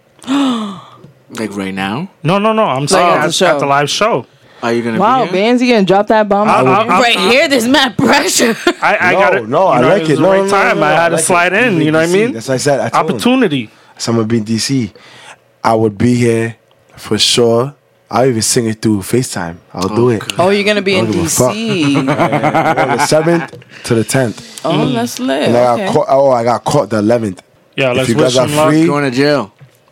Like right now? No, no, no. I'm saying at the at, show. at the live show. Are you gonna Wow, be here? Bandsy gonna drop that bomb. I- out I- here? I- Right here, there's mad pressure. I, I no, got it. no, I you know, like was it. the No, right no, no, time. no, I no, had to like slide it. in. You know what I D C. mean? That's what I said. I told him. Opportunity. So I'm gonna be in D C. I would be here for sure. I'll even sing it through FaceTime. I'll do it. Oh, you're gonna be in Don't give a D C. On the seventh to the tenth. Oh, that's lit. And I got Okay. caught. Oh, I got caught the eleventh. Yeah, If let's you wish guys are him luck. free, Going to jail.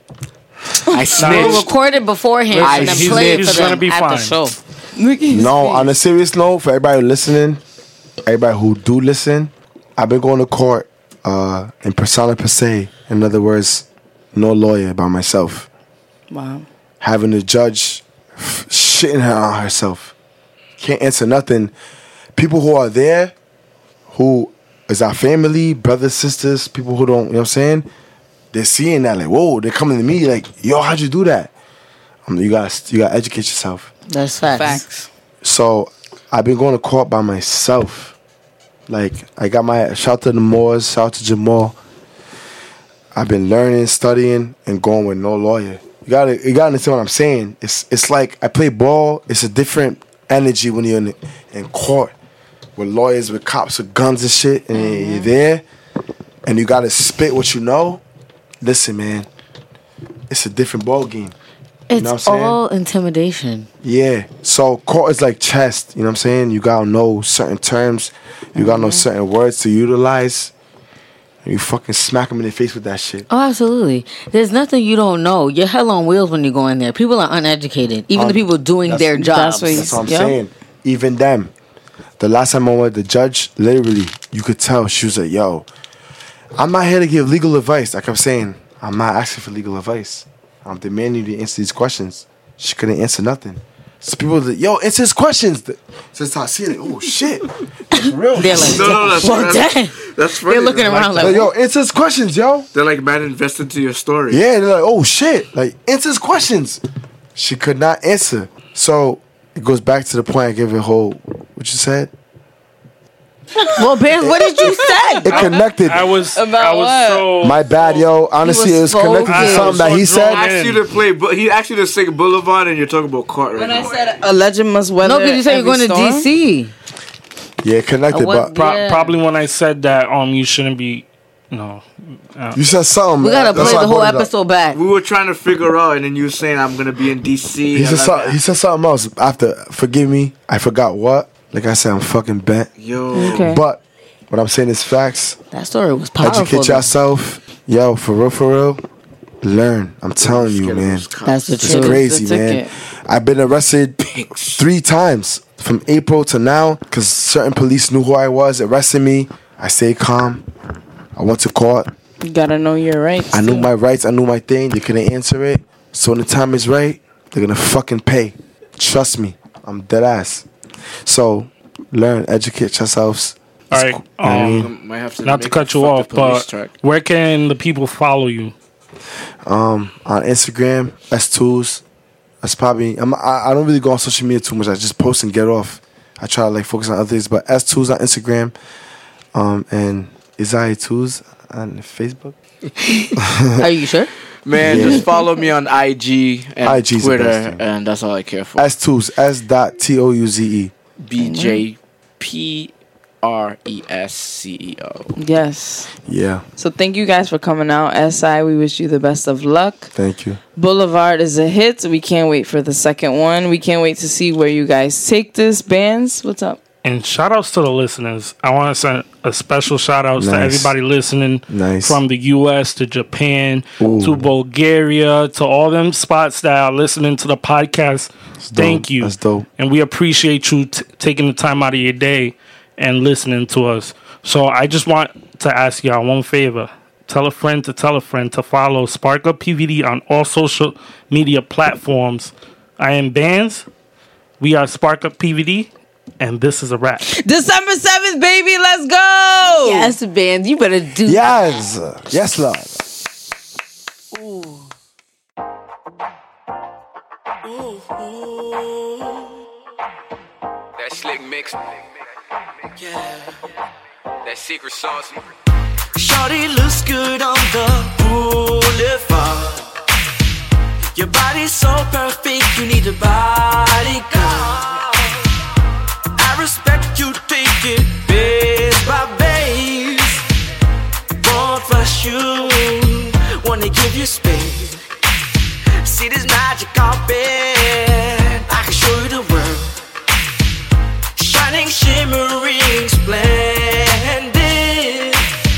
I We'll snitched. record it beforehand Listen, and then he's- play it he's for gonna them be at fine. the show. Look at his no. face. On a serious note, for everybody listening, everybody who do listen, I've been going to court uh, in persona per se. In other words, no lawyer by myself. Wow. Having the judge f- shitting her on herself. Can't answer nothing. People who are there, who is our family, brothers, sisters, people who don't, you know what I'm saying? They're seeing that like, whoa, they're coming to me like, yo, how'd you do that? Um, you gotta, you gotta educate yourself. That's facts. Facts. So I've been going to court by myself. Like I got my shout out to the Moors, shout out to Jamal. I've been learning, studying, and going with no lawyer. You gotta, you gotta understand what I'm saying. It's, it's like I play ball. It's a different energy when you're in, in court with lawyers, with cops, with guns and shit, and Mm-hmm. you're there, and you gotta spit what you know. Listen, man, it's a different ball game. It's know what I'm saying? all intimidation. Yeah. So court is like chess. You know what I'm saying? You gotta know certain terms. You gotta know certain words to utilize. And you fucking smack them in the face with that shit. Oh, absolutely. There's nothing you don't know. You're hell on wheels when you go in there. People are uneducated. Even the Um, people doing that's- their jobs. that's what That's what I'm Yep. saying. Even them. The last time I went with the judge, literally, you could tell she was like, "Yo, I'm not here to give legal advice. Like I'm saying, I'm not asking for legal advice. I'm demanding you to answer these questions. She couldn't answer nothing. So people that, yo, answer his questions. So I see it, oh shit. That's real. They're like, No, no, that's, well, that's, dang. that's funny. They're looking They're around like, Like, yo, answer his questions, yo. They're like, man, invest into your story. Yeah, they're like, oh shit. Like, answer his questions. She could not answer. So it goes back to the point I gave it whole, what you said? well, Ben, what did you say? It connected. I was About I was what? so My bad, yo. Honestly, was it was connected to focused. something that he I said. was so Asked you to play, but he asked you to sing Boulevard, and you're talking about Court right When now. I said a legend must weather No, because you said you're every going to storm. D C. Yeah, it connected, Uh, what- but Pro- Yeah. Probably when I said that, um, you shouldn't be, no. Uh, you said something. We man. gotta That's play why I the whole brought it up. episode back. We were trying to figure out, and then you were saying, I'm going to be in D C. He said, and so, I'm- he said something else after. Forgive me, I forgot what. Like I said, I'm fucking bent. Yo. Okay. But what I'm saying is facts. That story was powerful. Educate though. yourself, yo. For real, for real. Learn. I'm telling you, man. That's the It's truth. crazy, the man. ticket. I've been arrested three times from April to now because certain police knew who I was, arrested me. I stayed calm. I went to court. You gotta know your rights. I knew too. my rights. I knew my thing. They couldn't answer it. So when the time is right, they're gonna fucking pay. Trust me. I'm dead ass. So learn, educate yourselves. all right. I mean, Um, Might have to not to make cut a you fuck off, the police but track. where can the people follow you? Um, on Instagram, S Tools. That's probably. I'm, I I don't really go on social media too much. I just post and get off. I try to like focus on other things. But S Tools on Instagram, um, and Isaiah Tools on Facebook. Are you sure? Man, Yeah. just follow me on I G and I G's the Twitter, best thing. and that's all I care for. S Tools. S dot T O U Z E. B J P R E S C E O. Yes. Yeah. So thank you guys for coming out. S I, we wish you the best of luck. Thank you. Boulevard is a hit. We can't wait for the second one. We can't wait to see where you guys take this. Bands, what's up? And shout outs to the listeners. I want to send a special shout outs to Nice. everybody listening Nice. from the U S to Japan Ooh. to Bulgaria to all them spots that are listening to the podcast. Thank dope. you. That's dope. And we appreciate you t- taking the time out of your day and listening to us. So I just want to ask y'all one favor. Tell a friend to tell a friend to follow Spark Up P V D on all social media platforms. I am Bands. We are Spark Up P V D. And this is a wrap. December seventh, baby. Let's go. Yes, band. You better do. Yes. Yes, Lord. That slick mix. Yeah. That secret sauce. Shorty looks good on the boulevard. Your body's so perfect, you need a bodyguard. I respect you, take it base by base. Won't rush you, wanna give you space. See this magic carpet, I can show you the world. Shining, shimmering, splendid.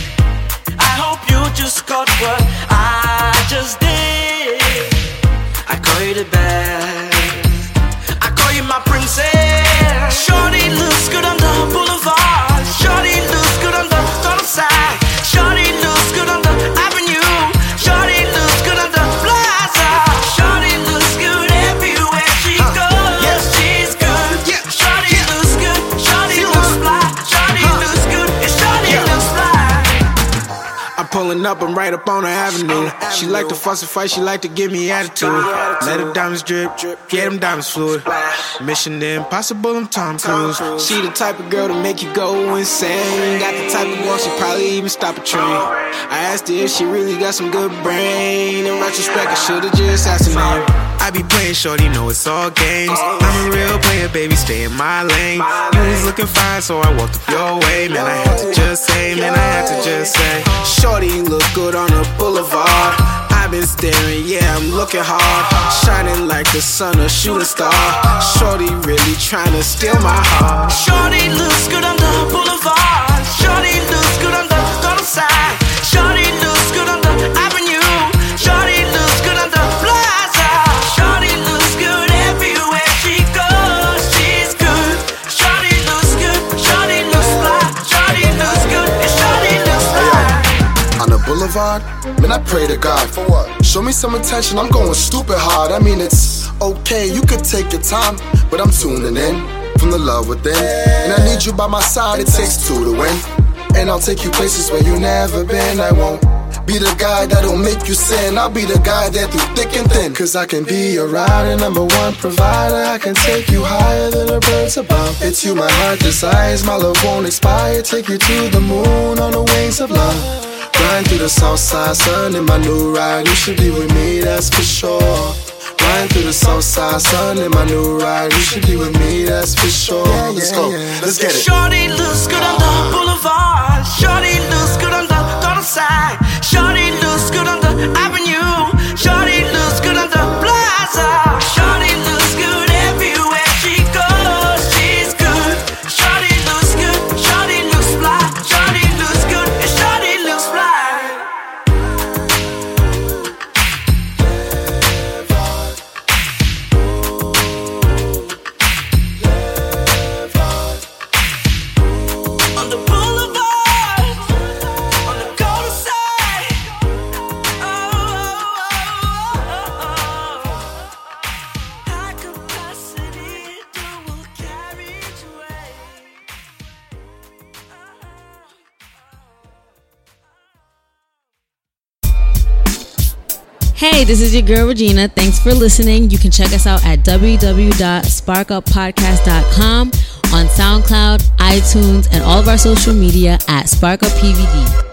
I hope you just caught what I just did. I call you the best. I call you my princess. Shorty looks good on the boulevard. Shorty looks good on the north side. Shorty looks good on the avenue. Shorty looks good on the plaza. Shorty looks good everywhere she goes. Yes, she's good. Shorty looks good. Shorty looks fly. Shorty looks good. And Shorty looks fly. I'm pulling up, I'm right up on the avenue. She like to fuss and fight, she like to give me attitude. Let her diamonds drip, get them diamonds fluid. Mission impossible, I'm Tom Cruise. She the type of girl to make you go insane. Got the type of girl she probably even stop a train. I asked her if she really got some good brain. In retrospect, I should've just asked her name. I be playing shorty, know it's all games. I'm a real player, baby, stay in my lane. You was looking fine, so I walked up your way. Man, I had to just say, man, I had to just say, shorty, you look good on the boulevard. I've been staring, yeah, I'm looking hard. Shining like the sun, a shooting star. Shorty really trying to steal my heart. Shorty looks good on the boulevard. Shorty looks good on the north side. Shorty looks good on the avenue. Shorty looks good on the plaza. Shorty looks good everywhere she goes. She's good. Shorty looks good. Shorty looks fly. Shorty looks good. And Shorty looks fly. Boulevard? Man, I pray to God. For what? Show me some attention, I'm going stupid hard. I mean, it's okay, you could take your time, but I'm tuning in from the love within. And I need you by my side, it takes two to win. And I'll take you places where you never been. I won't be the guy that'll make you sin. I'll be the guy that through thick and thin. Cause I can be your rider, number one provider. I can take you higher than the birds above. It's you my heart desires, my love won't expire. Take you to the moon on the wings of love. Riding through the south side, sun in my new ride. You should be with me, that's for sure. Riding through the south side, sun in my new ride. You should be with me, that's for sure. Yeah, yeah, let's go, yeah. Let's get it. Shorty looks good on the boulevard. Shorty looks good on the other side. Shorty looks good on the avenue. Shorty looks good on the plaza. Shorty looks good everywhere she goes. She's good. Shorty looks good. Shorty looks fly. Shorty looks good. And Shorty looks fly. On the boulevard, on the golden side. Oh, oh, oh, oh. High capacity dual carriageway. Hey, this is your girl Regina. Thanks for listening. You can check us out at w w w dot spark up podcast dot com, on SoundCloud, iTunes, and all of our social media at Spark Up P V D.